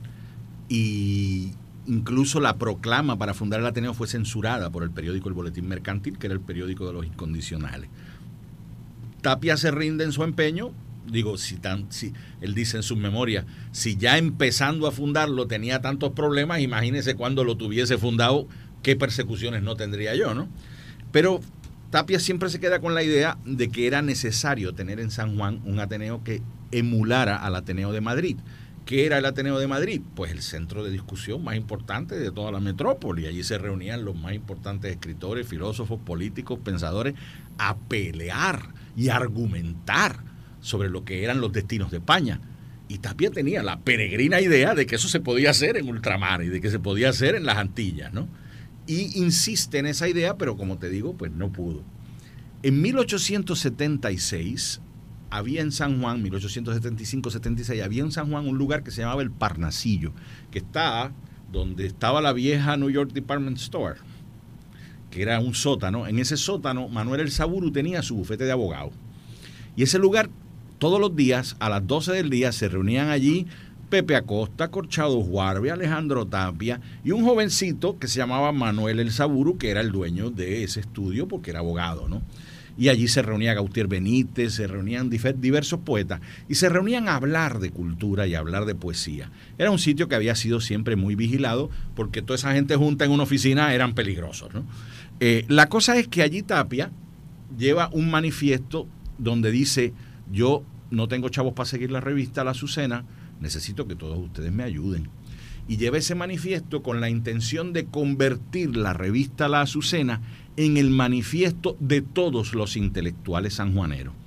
y incluso la proclama para fundar el Ateneo fue censurada por el periódico El Boletín Mercantil, que era el periódico de los incondicionales. Tapia se rinde en su empeño, digo, si, tan, si él dice en sus memorias, si ya empezando a fundarlo tenía tantos problemas, imagínese cuando lo tuviese fundado, qué persecuciones no tendría yo, ¿no? Pero Tapia siempre se queda con la idea de que era necesario tener en San Juan un Ateneo que emulara al Ateneo de Madrid. ¿Qué era el Ateneo de Madrid? Pues el centro de discusión más importante de toda la metrópoli. Allí se reunían los más importantes escritores, filósofos, políticos, pensadores, a pelear y argumentar sobre lo que eran los destinos de España. Y Tapia tenía la peregrina idea de que eso se podía hacer en ultramar y de que se podía hacer en las Antillas, ¿no? Y insiste en esa idea, pero como te digo, pues no pudo. En mil ochocientos setenta y seis... había en San Juan, mil ochocientos setenta y cinco setenta y seis, había en San Juan un lugar que se llamaba El Parnasillo, que está donde estaba la vieja New York Department Store, que era un sótano. En ese sótano, Manuel El Saburu tenía su bufete de abogado. Y ese lugar, todos los días, a las doce del día, se reunían allí Pepe Acosta, Corchado Juarbe, Alejandro Tapia y un jovencito que se llamaba Manuel El Saburu, que era el dueño de ese estudio porque era abogado, ¿no? Y allí se reunía Gautier Benítez, se reunían diversos poetas y se reunían a hablar de cultura y a hablar de poesía. Era un sitio que había sido siempre muy vigilado porque toda esa gente junta en una oficina eran peligrosos, ¿no? Eh, la cosa es que allí Tapia lleva un manifiesto donde dice: yo no tengo chavos para seguir la revista La Azucena, necesito que todos ustedes me ayuden. Y lleva ese manifiesto con la intención de convertir la revista La Azucena en el manifiesto de todos los intelectuales sanjuaneros.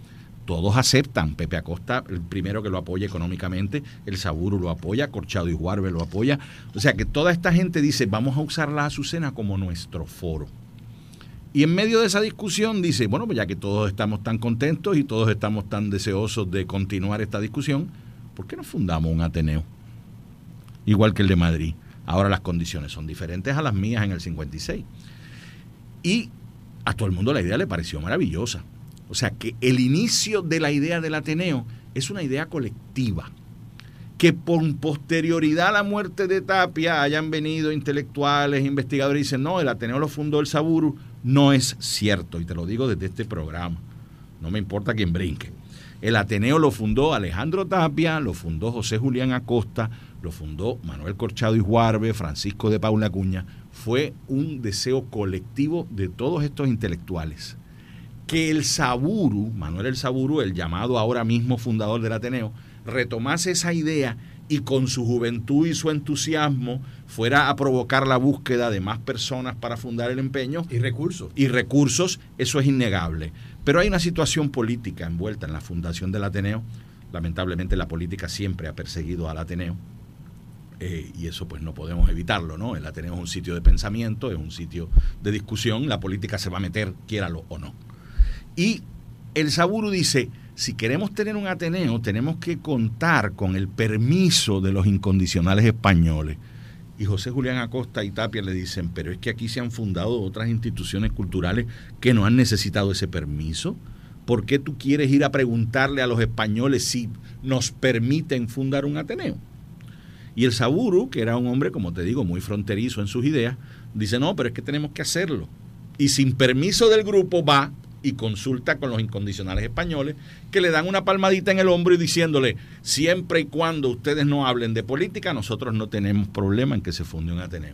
todos aceptan. Pepe Acosta, el primero que lo apoya económicamente, el Saburu lo apoya, Corchado y Juarbe lo apoya. O sea que toda esta gente dice, vamos a usar la Azucena como nuestro foro. Y en medio de esa discusión dice, bueno, pues ya que todos estamos tan contentos y todos estamos tan deseosos de continuar esta discusión, ¿por qué no fundamos un Ateneo? Igual que el de Madrid. Ahora las condiciones son diferentes a las mías en el cincuenta y seis. Y a todo el mundo la idea le pareció maravillosa. O sea, que el inicio de la idea del Ateneo es una idea colectiva. Que por posterioridad a la muerte de Tapia hayan venido intelectuales, investigadores y dicen, no, el Ateneo lo fundó el Saburu, no es cierto. Y te lo digo desde este programa. No me importa quién brinque. El Ateneo lo fundó Alejandro Tapia, lo fundó José Julián Acosta, lo fundó Manuel Corchado y Juarbe, Francisco de Paula Acuña. Fue un deseo colectivo de todos estos intelectuales. Que el Saburu, Manuel el Saburu, el llamado ahora mismo fundador del Ateneo, retomase esa idea y con su juventud y su entusiasmo fuera a provocar la búsqueda de más personas para fundar el empeño. Y recursos. Y recursos, eso es innegable. Pero hay una situación política envuelta en la fundación del Ateneo. Lamentablemente la política siempre ha perseguido al Ateneo. Eh, y eso pues no podemos evitarlo, ¿no? El Ateneo es un sitio de pensamiento, es un sitio de discusión. La política se va a meter, quiéralo o no. Y el Saburu dice, si queremos tener un Ateneo, tenemos que contar con el permiso de los incondicionales españoles. Y José Julián Acosta y Tapia le dicen, pero es que aquí se han fundado otras instituciones culturales que no han necesitado ese permiso. ¿Por qué tú quieres ir a preguntarle a los españoles si nos permiten fundar un Ateneo? Y el Saburu, que era un hombre, como te digo, muy fronterizo en sus ideas, dice, no, pero es que tenemos que hacerlo. Y sin permiso del grupo va y consulta con los incondicionales españoles, que le dan una palmadita en el hombro y diciéndole, siempre y cuando ustedes no hablen de política, nosotros no tenemos problema en que se funde un Ateneo.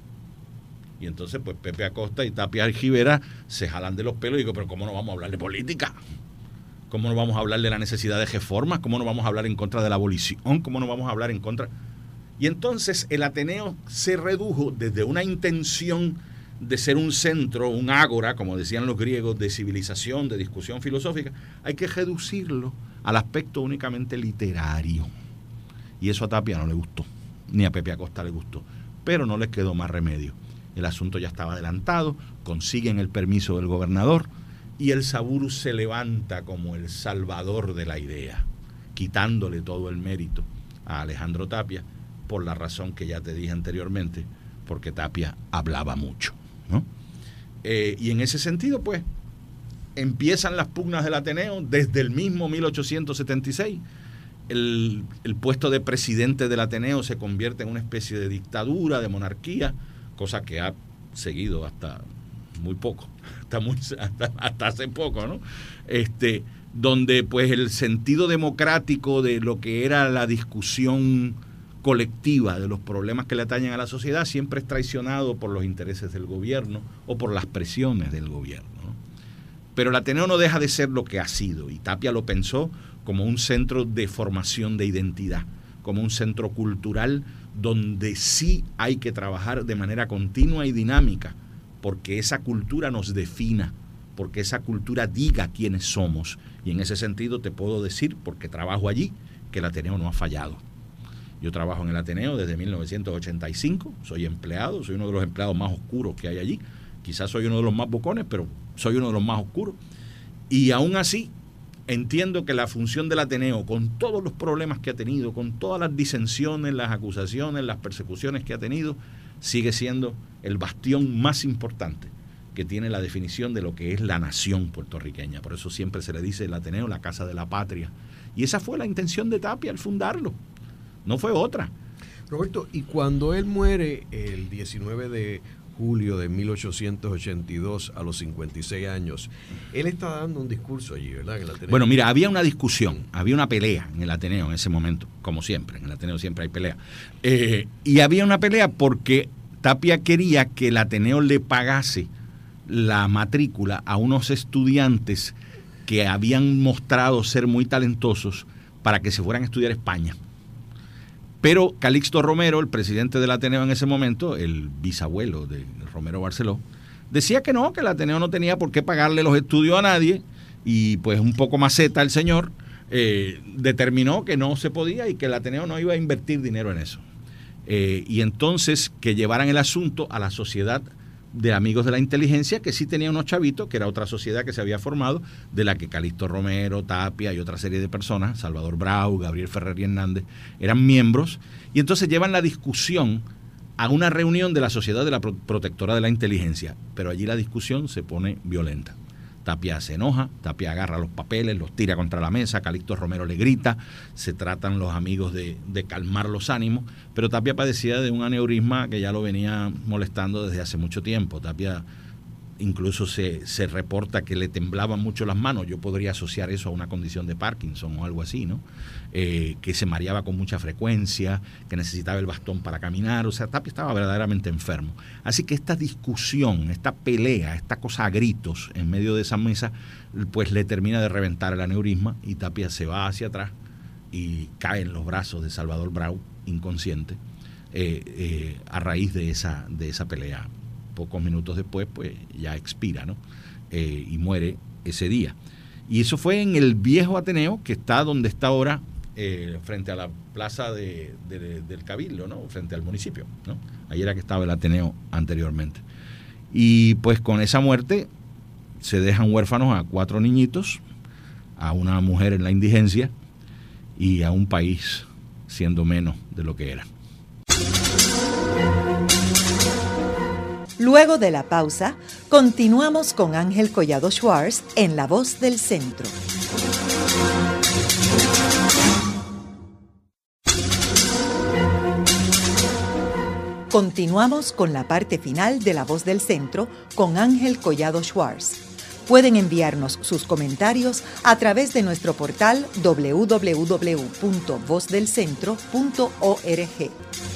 Y entonces pues Pepe Acosta y Tapia Rivera se jalan de los pelos y digo, pero ¿cómo no vamos a hablar de política? ¿Cómo no vamos a hablar de la necesidad de reformas? ¿Cómo no vamos a hablar en contra de la abolición? ¿Cómo no vamos a hablar en contra? Y entonces el Ateneo se redujo desde una intención de ser un centro, un ágora, como decían los griegos, de civilización, de discusión filosófica, hay que reducirlo al aspecto únicamente literario. Y eso a Tapia no le gustó, ni a Pepe Acosta le gustó, pero no les quedó más remedio. El asunto ya estaba adelantado, consiguen el permiso del gobernador y el Saburu se levanta como el salvador de la idea, quitándole todo el mérito a Alejandro Tapia, por la razón que ya te dije anteriormente, porque Tapia hablaba mucho, ¿no? Eh, y en ese sentido, pues, empiezan las pugnas del Ateneo desde el mismo mil ochocientos setenta y seis. El, el puesto de presidente del Ateneo se convierte en una especie de dictadura, de monarquía, cosa que ha seguido hasta muy poco, hasta, muy, hasta, hasta hace poco, ¿no? Este, donde, pues, el sentido democrático de lo que era la discusión colectiva de los problemas que le atañen a la sociedad siempre es traicionado por los intereses del gobierno o por las presiones del gobierno, ¿no? Pero el Ateneo no deja de ser lo que ha sido, y Tapia lo pensó como un centro de formación de identidad, como un centro cultural donde sí hay que trabajar de manera continua y dinámica, porque esa cultura nos defina, porque esa cultura diga quiénes somos. Y en ese sentido te puedo decir, porque trabajo allí, que el Ateneo no ha fallado. Yo trabajo en el Ateneo desde mil novecientos ochenta y cinco, soy empleado, soy uno de los empleados más oscuros que hay allí. Quizás soy uno de los más bocones, pero soy uno de los más oscuros. Y aún así, entiendo que la función del Ateneo, con todos los problemas que ha tenido, con todas las disensiones, las acusaciones, las persecuciones que ha tenido, sigue siendo el bastión más importante que tiene la definición de lo que es la nación puertorriqueña. Por eso siempre se le dice el Ateneo, la casa de la patria. Y esa fue la intención de Tapia al fundarlo. No fue otra. Roberto, y cuando él muere el diecinueve de julio de mil ochocientos ochenta y dos a los cincuenta y seis años, él está dando un discurso allí, ¿verdad? En el Ateneo. Bueno, mira, había una discusión, había una pelea en el Ateneo en ese momento, como siempre, en el Ateneo siempre hay pelea. Eh, y había una pelea porque Tapia quería que el Ateneo le pagase la matrícula a unos estudiantes que habían mostrado ser muy talentosos para que se fueran a estudiar a España. Pero Calixto Romero, el presidente del Ateneo en ese momento, el bisabuelo de Romero Barceló, decía que no, que el Ateneo no tenía por qué pagarle los estudios a nadie y pues un poco maceta el señor, eh, determinó que no se podía y que el Ateneo no iba a invertir dinero en eso. Eh, y entonces que llevaran el asunto a la Sociedad de Amigos de la Inteligencia, que sí tenía unos chavitos, que era otra sociedad que se había formado, de la que Calixto Romero, Tapia y otra serie de personas, Salvador Brau, Gabriel Ferrer y Hernández, eran miembros, y entonces llevan la discusión a una reunión de la Sociedad de la Protectora de la Inteligencia, pero allí la discusión se pone violenta. Tapia se enoja, Tapia agarra los papeles, los tira contra la mesa, Calixto Romero le grita, se tratan los amigos de, de calmar los ánimos, pero Tapia padecía de un aneurisma que ya lo venía molestando desde hace mucho tiempo. Tapia incluso se, se reporta que le temblaban mucho las manos. Yo podría asociar eso a una condición de Parkinson o algo así, ¿no? Eh, que se mareaba con mucha frecuencia, que necesitaba el bastón para caminar. O sea, Tapia estaba verdaderamente enfermo. Así que esta discusión, esta pelea, esta cosa a gritos en medio de esa mesa, pues le termina de reventar el aneurisma y Tapia se va hacia atrás y cae en los brazos de Salvador Brau, inconsciente, eh, eh, a raíz de esa, de esa pelea. Pocos minutos después, pues ya expira, ¿no? Eh, y muere ese día. Y eso fue en el viejo Ateneo, que está donde está ahora, eh, frente a la plaza de, de, del Cabildo, ¿no? Frente al municipio, ¿no? Ahí era que estaba el Ateneo anteriormente. Y pues con esa muerte se dejan huérfanos a cuatro niñitos, a una mujer en la indigencia y a un país siendo menos de lo que era. Luego de la pausa, continuamos con Ángel Collado Schwartz en La Voz del Centro. Continuamos con la parte final de La Voz del Centro con Ángel Collado Schwartz. Pueden enviarnos sus comentarios a través de nuestro portal doble u doble u doble u punto voz del centro punto org.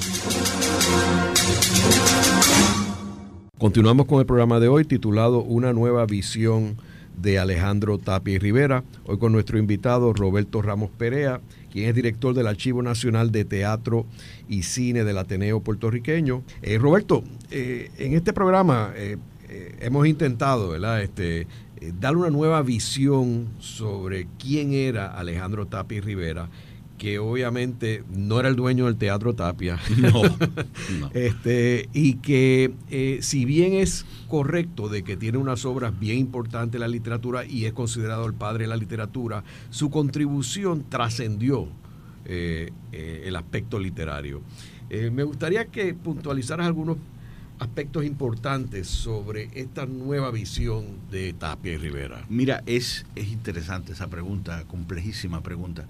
Continuamos con el programa de hoy titulado Una nueva visión de Alejandro Tapia y Rivera. Hoy con nuestro invitado Roberto Ramos Perea, quien es director del Archivo Nacional de Teatro y Cine del Ateneo Puertorriqueño. Eh, Roberto, eh, en este programa eh, eh, hemos intentado, ¿verdad?, este, eh, darle una nueva visión sobre quién era Alejandro Tapia y Rivera, que obviamente no era el dueño del Teatro Tapia. No, no. Este, y que eh, si bien es correcto de que tiene unas obras bien importantes en la literatura y es considerado el padre de la literatura, su contribución trascendió eh, eh, el aspecto literario. Eh, me gustaría que puntualizaras algunos aspectos importantes sobre esta nueva visión de Tapia y Rivera. Mira, es, es interesante esa pregunta, complejísima pregunta.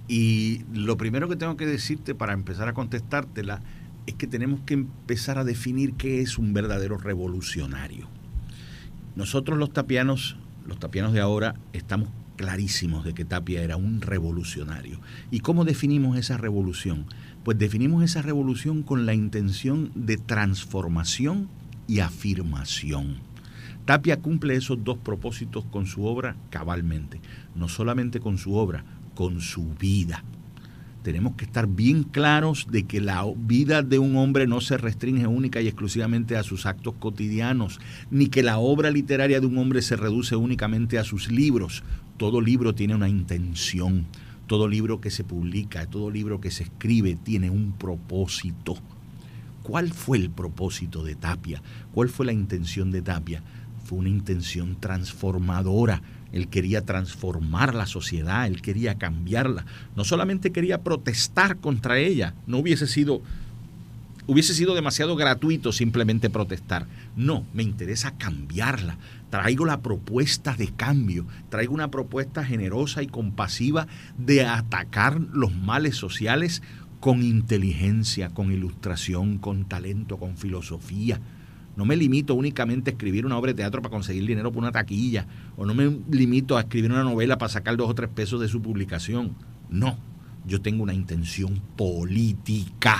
Y lo primero que tengo que decirte para empezar a contestártela es que tenemos que empezar a definir qué es un verdadero revolucionario. Nosotros los tapianos, los tapianos de ahora, estamos clarísimos de que Tapia era un revolucionario. ¿Y cómo definimos esa revolución? Pues definimos esa revolución con la intención de transformación y afirmación. Tapia cumple esos dos propósitos con su obra cabalmente, no solamente con su obra, con su vida. Tenemos que estar bien claros de que la vida de un hombre no se restringe única y exclusivamente a sus actos cotidianos, ni que la obra literaria de un hombre se reduce únicamente a sus libros. Todo libro tiene una intención, todo libro que se publica, todo libro que se escribe tiene un propósito. ¿Cuál fue el propósito de Tapia? ¿Cuál fue la intención de Tapia? Fue una intención transformadora. Él quería transformar la sociedad, él quería cambiarla. No solamente quería protestar contra ella, no hubiese sido, hubiese sido demasiado gratuito simplemente protestar. No, me interesa cambiarla. Traigo la propuesta de cambio, traigo una propuesta generosa y compasiva de atacar los males sociales con inteligencia, con ilustración, con talento, con filosofía. No me limito únicamente a escribir una obra de teatro para conseguir dinero por una taquilla, o no me limito a escribir una novela para sacar dos o tres pesos de su publicación. No, yo tengo una intención política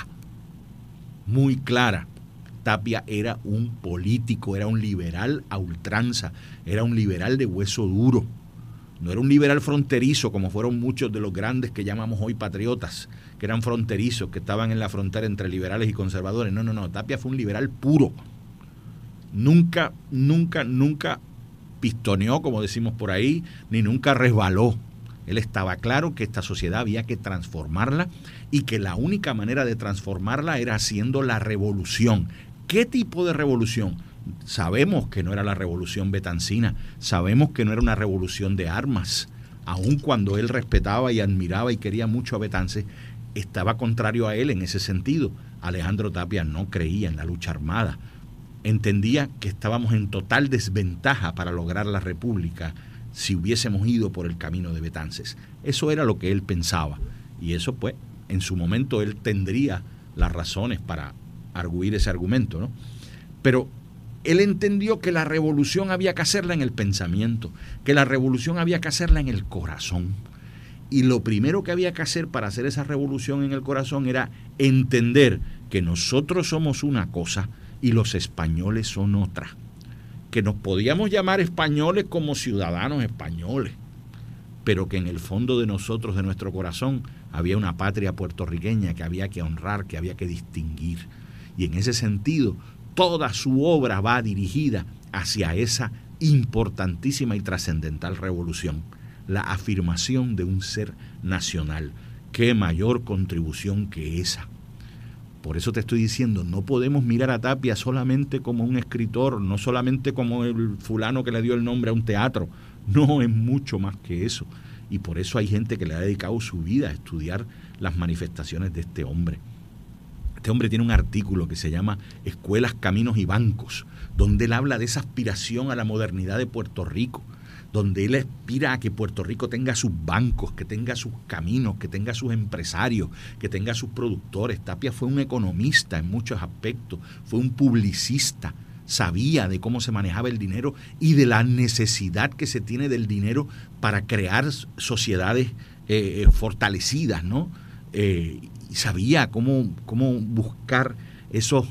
muy clara. Tapia era un político, era un liberal a ultranza, era un liberal de hueso duro. No era un liberal fronterizo como fueron muchos de los grandes que llamamos hoy patriotas, que eran fronterizos, que estaban en la frontera entre liberales y conservadores. No, no, no, Tapia fue un liberal puro. Nunca, nunca, nunca pistoneó, como decimos por ahí, ni nunca resbaló. Él estaba claro que esta sociedad había que transformarla y que la única manera de transformarla era haciendo la revolución. ¿Qué tipo de revolución? Sabemos que no era la revolución betancina, sabemos que no era una revolución de armas. Aun cuando él respetaba y admiraba y quería mucho a Betances, estaba contrario a él en ese sentido. Alejandro Tapia no creía en la lucha armada. Entendía que estábamos en total desventaja para lograr la república si hubiésemos ido por el camino de Betances. Eso era lo que él pensaba. Y eso, pues, en su momento él tendría las razones para arguir ese argumento, ¿no? Pero él entendió que la revolución había que hacerla en el pensamiento, que la revolución había que hacerla en el corazón. Y lo primero que había que hacer para hacer esa revolución en el corazón era entender que nosotros somos una cosa y los españoles son otra. Que nos podíamos llamar españoles como ciudadanos españoles, pero que en el fondo de nosotros, de nuestro corazón, había una patria puertorriqueña que había que honrar, que había que distinguir. Y en ese sentido, toda su obra va dirigida hacia esa importantísima y trascendental revolución, la afirmación de un ser nacional. ¿Qué mayor contribución que esa? Por eso te estoy diciendo, no podemos mirar a Tapia solamente como un escritor, no solamente como el fulano que le dio el nombre a un teatro. No, es mucho más que eso. Y por eso hay gente que le ha dedicado su vida a estudiar las manifestaciones de este hombre. Este hombre tiene un artículo que se llama Escuelas, Caminos y Bancos, donde él habla de esa aspiración a la modernidad de Puerto Rico, donde él aspira a que Puerto Rico tenga sus bancos, que tenga sus caminos, que tenga sus empresarios, que tenga sus productores. Tapia fue un economista en muchos aspectos, fue un publicista, sabía de cómo se manejaba el dinero y de la necesidad que se tiene del dinero para crear sociedades eh, fortalecidas, ¿no? Eh, y sabía cómo, cómo buscar esos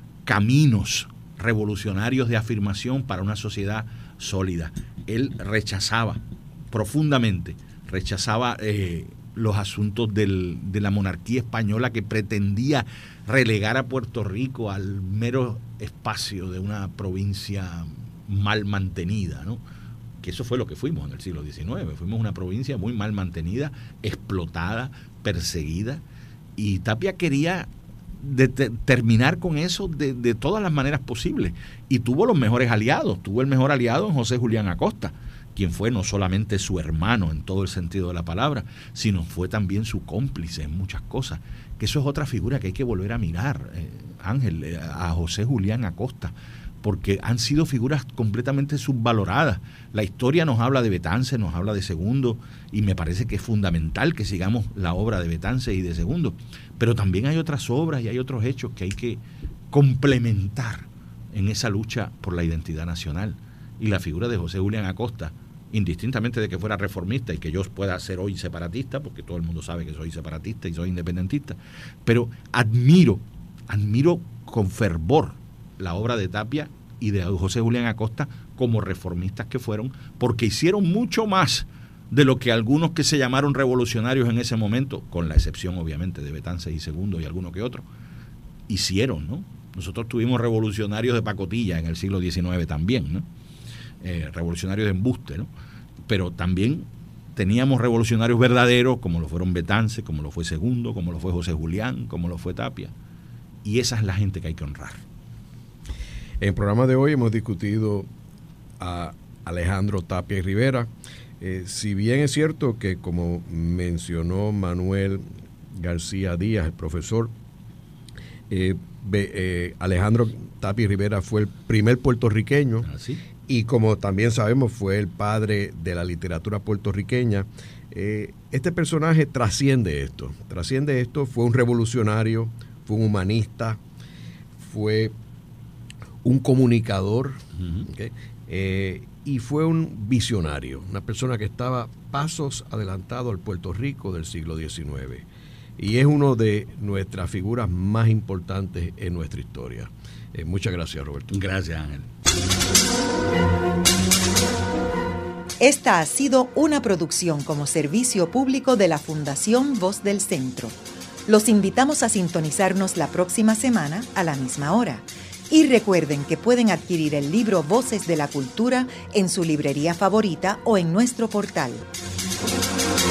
caminos revolucionarios de afirmación para una sociedad sólida. Él rechazaba profundamente, rechazaba eh, los asuntos del, de la monarquía española que pretendía relegar a Puerto Rico al mero espacio de una provincia mal mantenida, ¿no? Que eso fue lo que fuimos en el siglo diecinueve. Fuimos una provincia muy mal mantenida, explotada, perseguida, y Tapia quería de te, terminar con eso de, de todas las maneras posibles, y tuvo los mejores aliados. Tuvo el mejor aliado en José Julián Acosta, quien fue no solamente su hermano en todo el sentido de la palabra, sino fue también su cómplice en muchas cosas, que eso es otra figura que hay que volver a mirar, eh, Ángel, eh, a José Julián Acosta, porque han sido figuras completamente subvaloradas. La historia nos habla de Betances, nos habla de Segundo, y me parece que es fundamental que sigamos la obra de Betances y de Segundo, pero también hay otras obras y hay otros hechos que hay que complementar en esa lucha por la identidad nacional. Y la figura de José Julián Acosta, indistintamente de que fuera reformista y que yo pueda ser hoy separatista, porque todo el mundo sabe que soy separatista y soy independentista, pero admiro, admiro con fervor la obra de Tapia y de José Julián Acosta como reformistas que fueron, porque hicieron mucho más de lo que algunos que se llamaron revolucionarios en ese momento, con la excepción obviamente de Betances y Segundo y alguno que otro, hicieron, ¿no? Nosotros tuvimos revolucionarios de pacotilla en el siglo diecinueve también, ¿no? Eh, revolucionarios de embuste, ¿no? Pero también teníamos revolucionarios verdaderos, como lo fueron Betances, como lo fue Segundo, como lo fue José Julián, como lo fue Tapia. Y esa es la gente que hay que honrar. En el programa de hoy hemos discutido a Alejandro Tapia y Rivera. Eh, si bien es cierto que, como mencionó Manuel García Díaz, el profesor, eh, be, eh, Alejandro Tapia y Rivera fue el primer puertorriqueño, ¿Ah, sí? Y como también sabemos fue el padre de la literatura puertorriqueña. Eh, este personaje trasciende esto, trasciende esto, fue un revolucionario, fue un humanista, fue un comunicador, uh-huh. ¿okay? eh, y fue un visionario, una persona que estaba pasos adelantado al Puerto Rico del siglo diecinueve, y es uno de nuestras figuras más importantes en nuestra historia. Eh, muchas gracias, Roberto. Gracias, Ángel. Esta ha sido una producción como servicio público de la Fundación Voz del Centro. Los invitamos a sintonizarnos la próxima semana a la misma hora. Y recuerden que pueden adquirir el libro Voces de la Cultura en su librería favorita o en nuestro portal.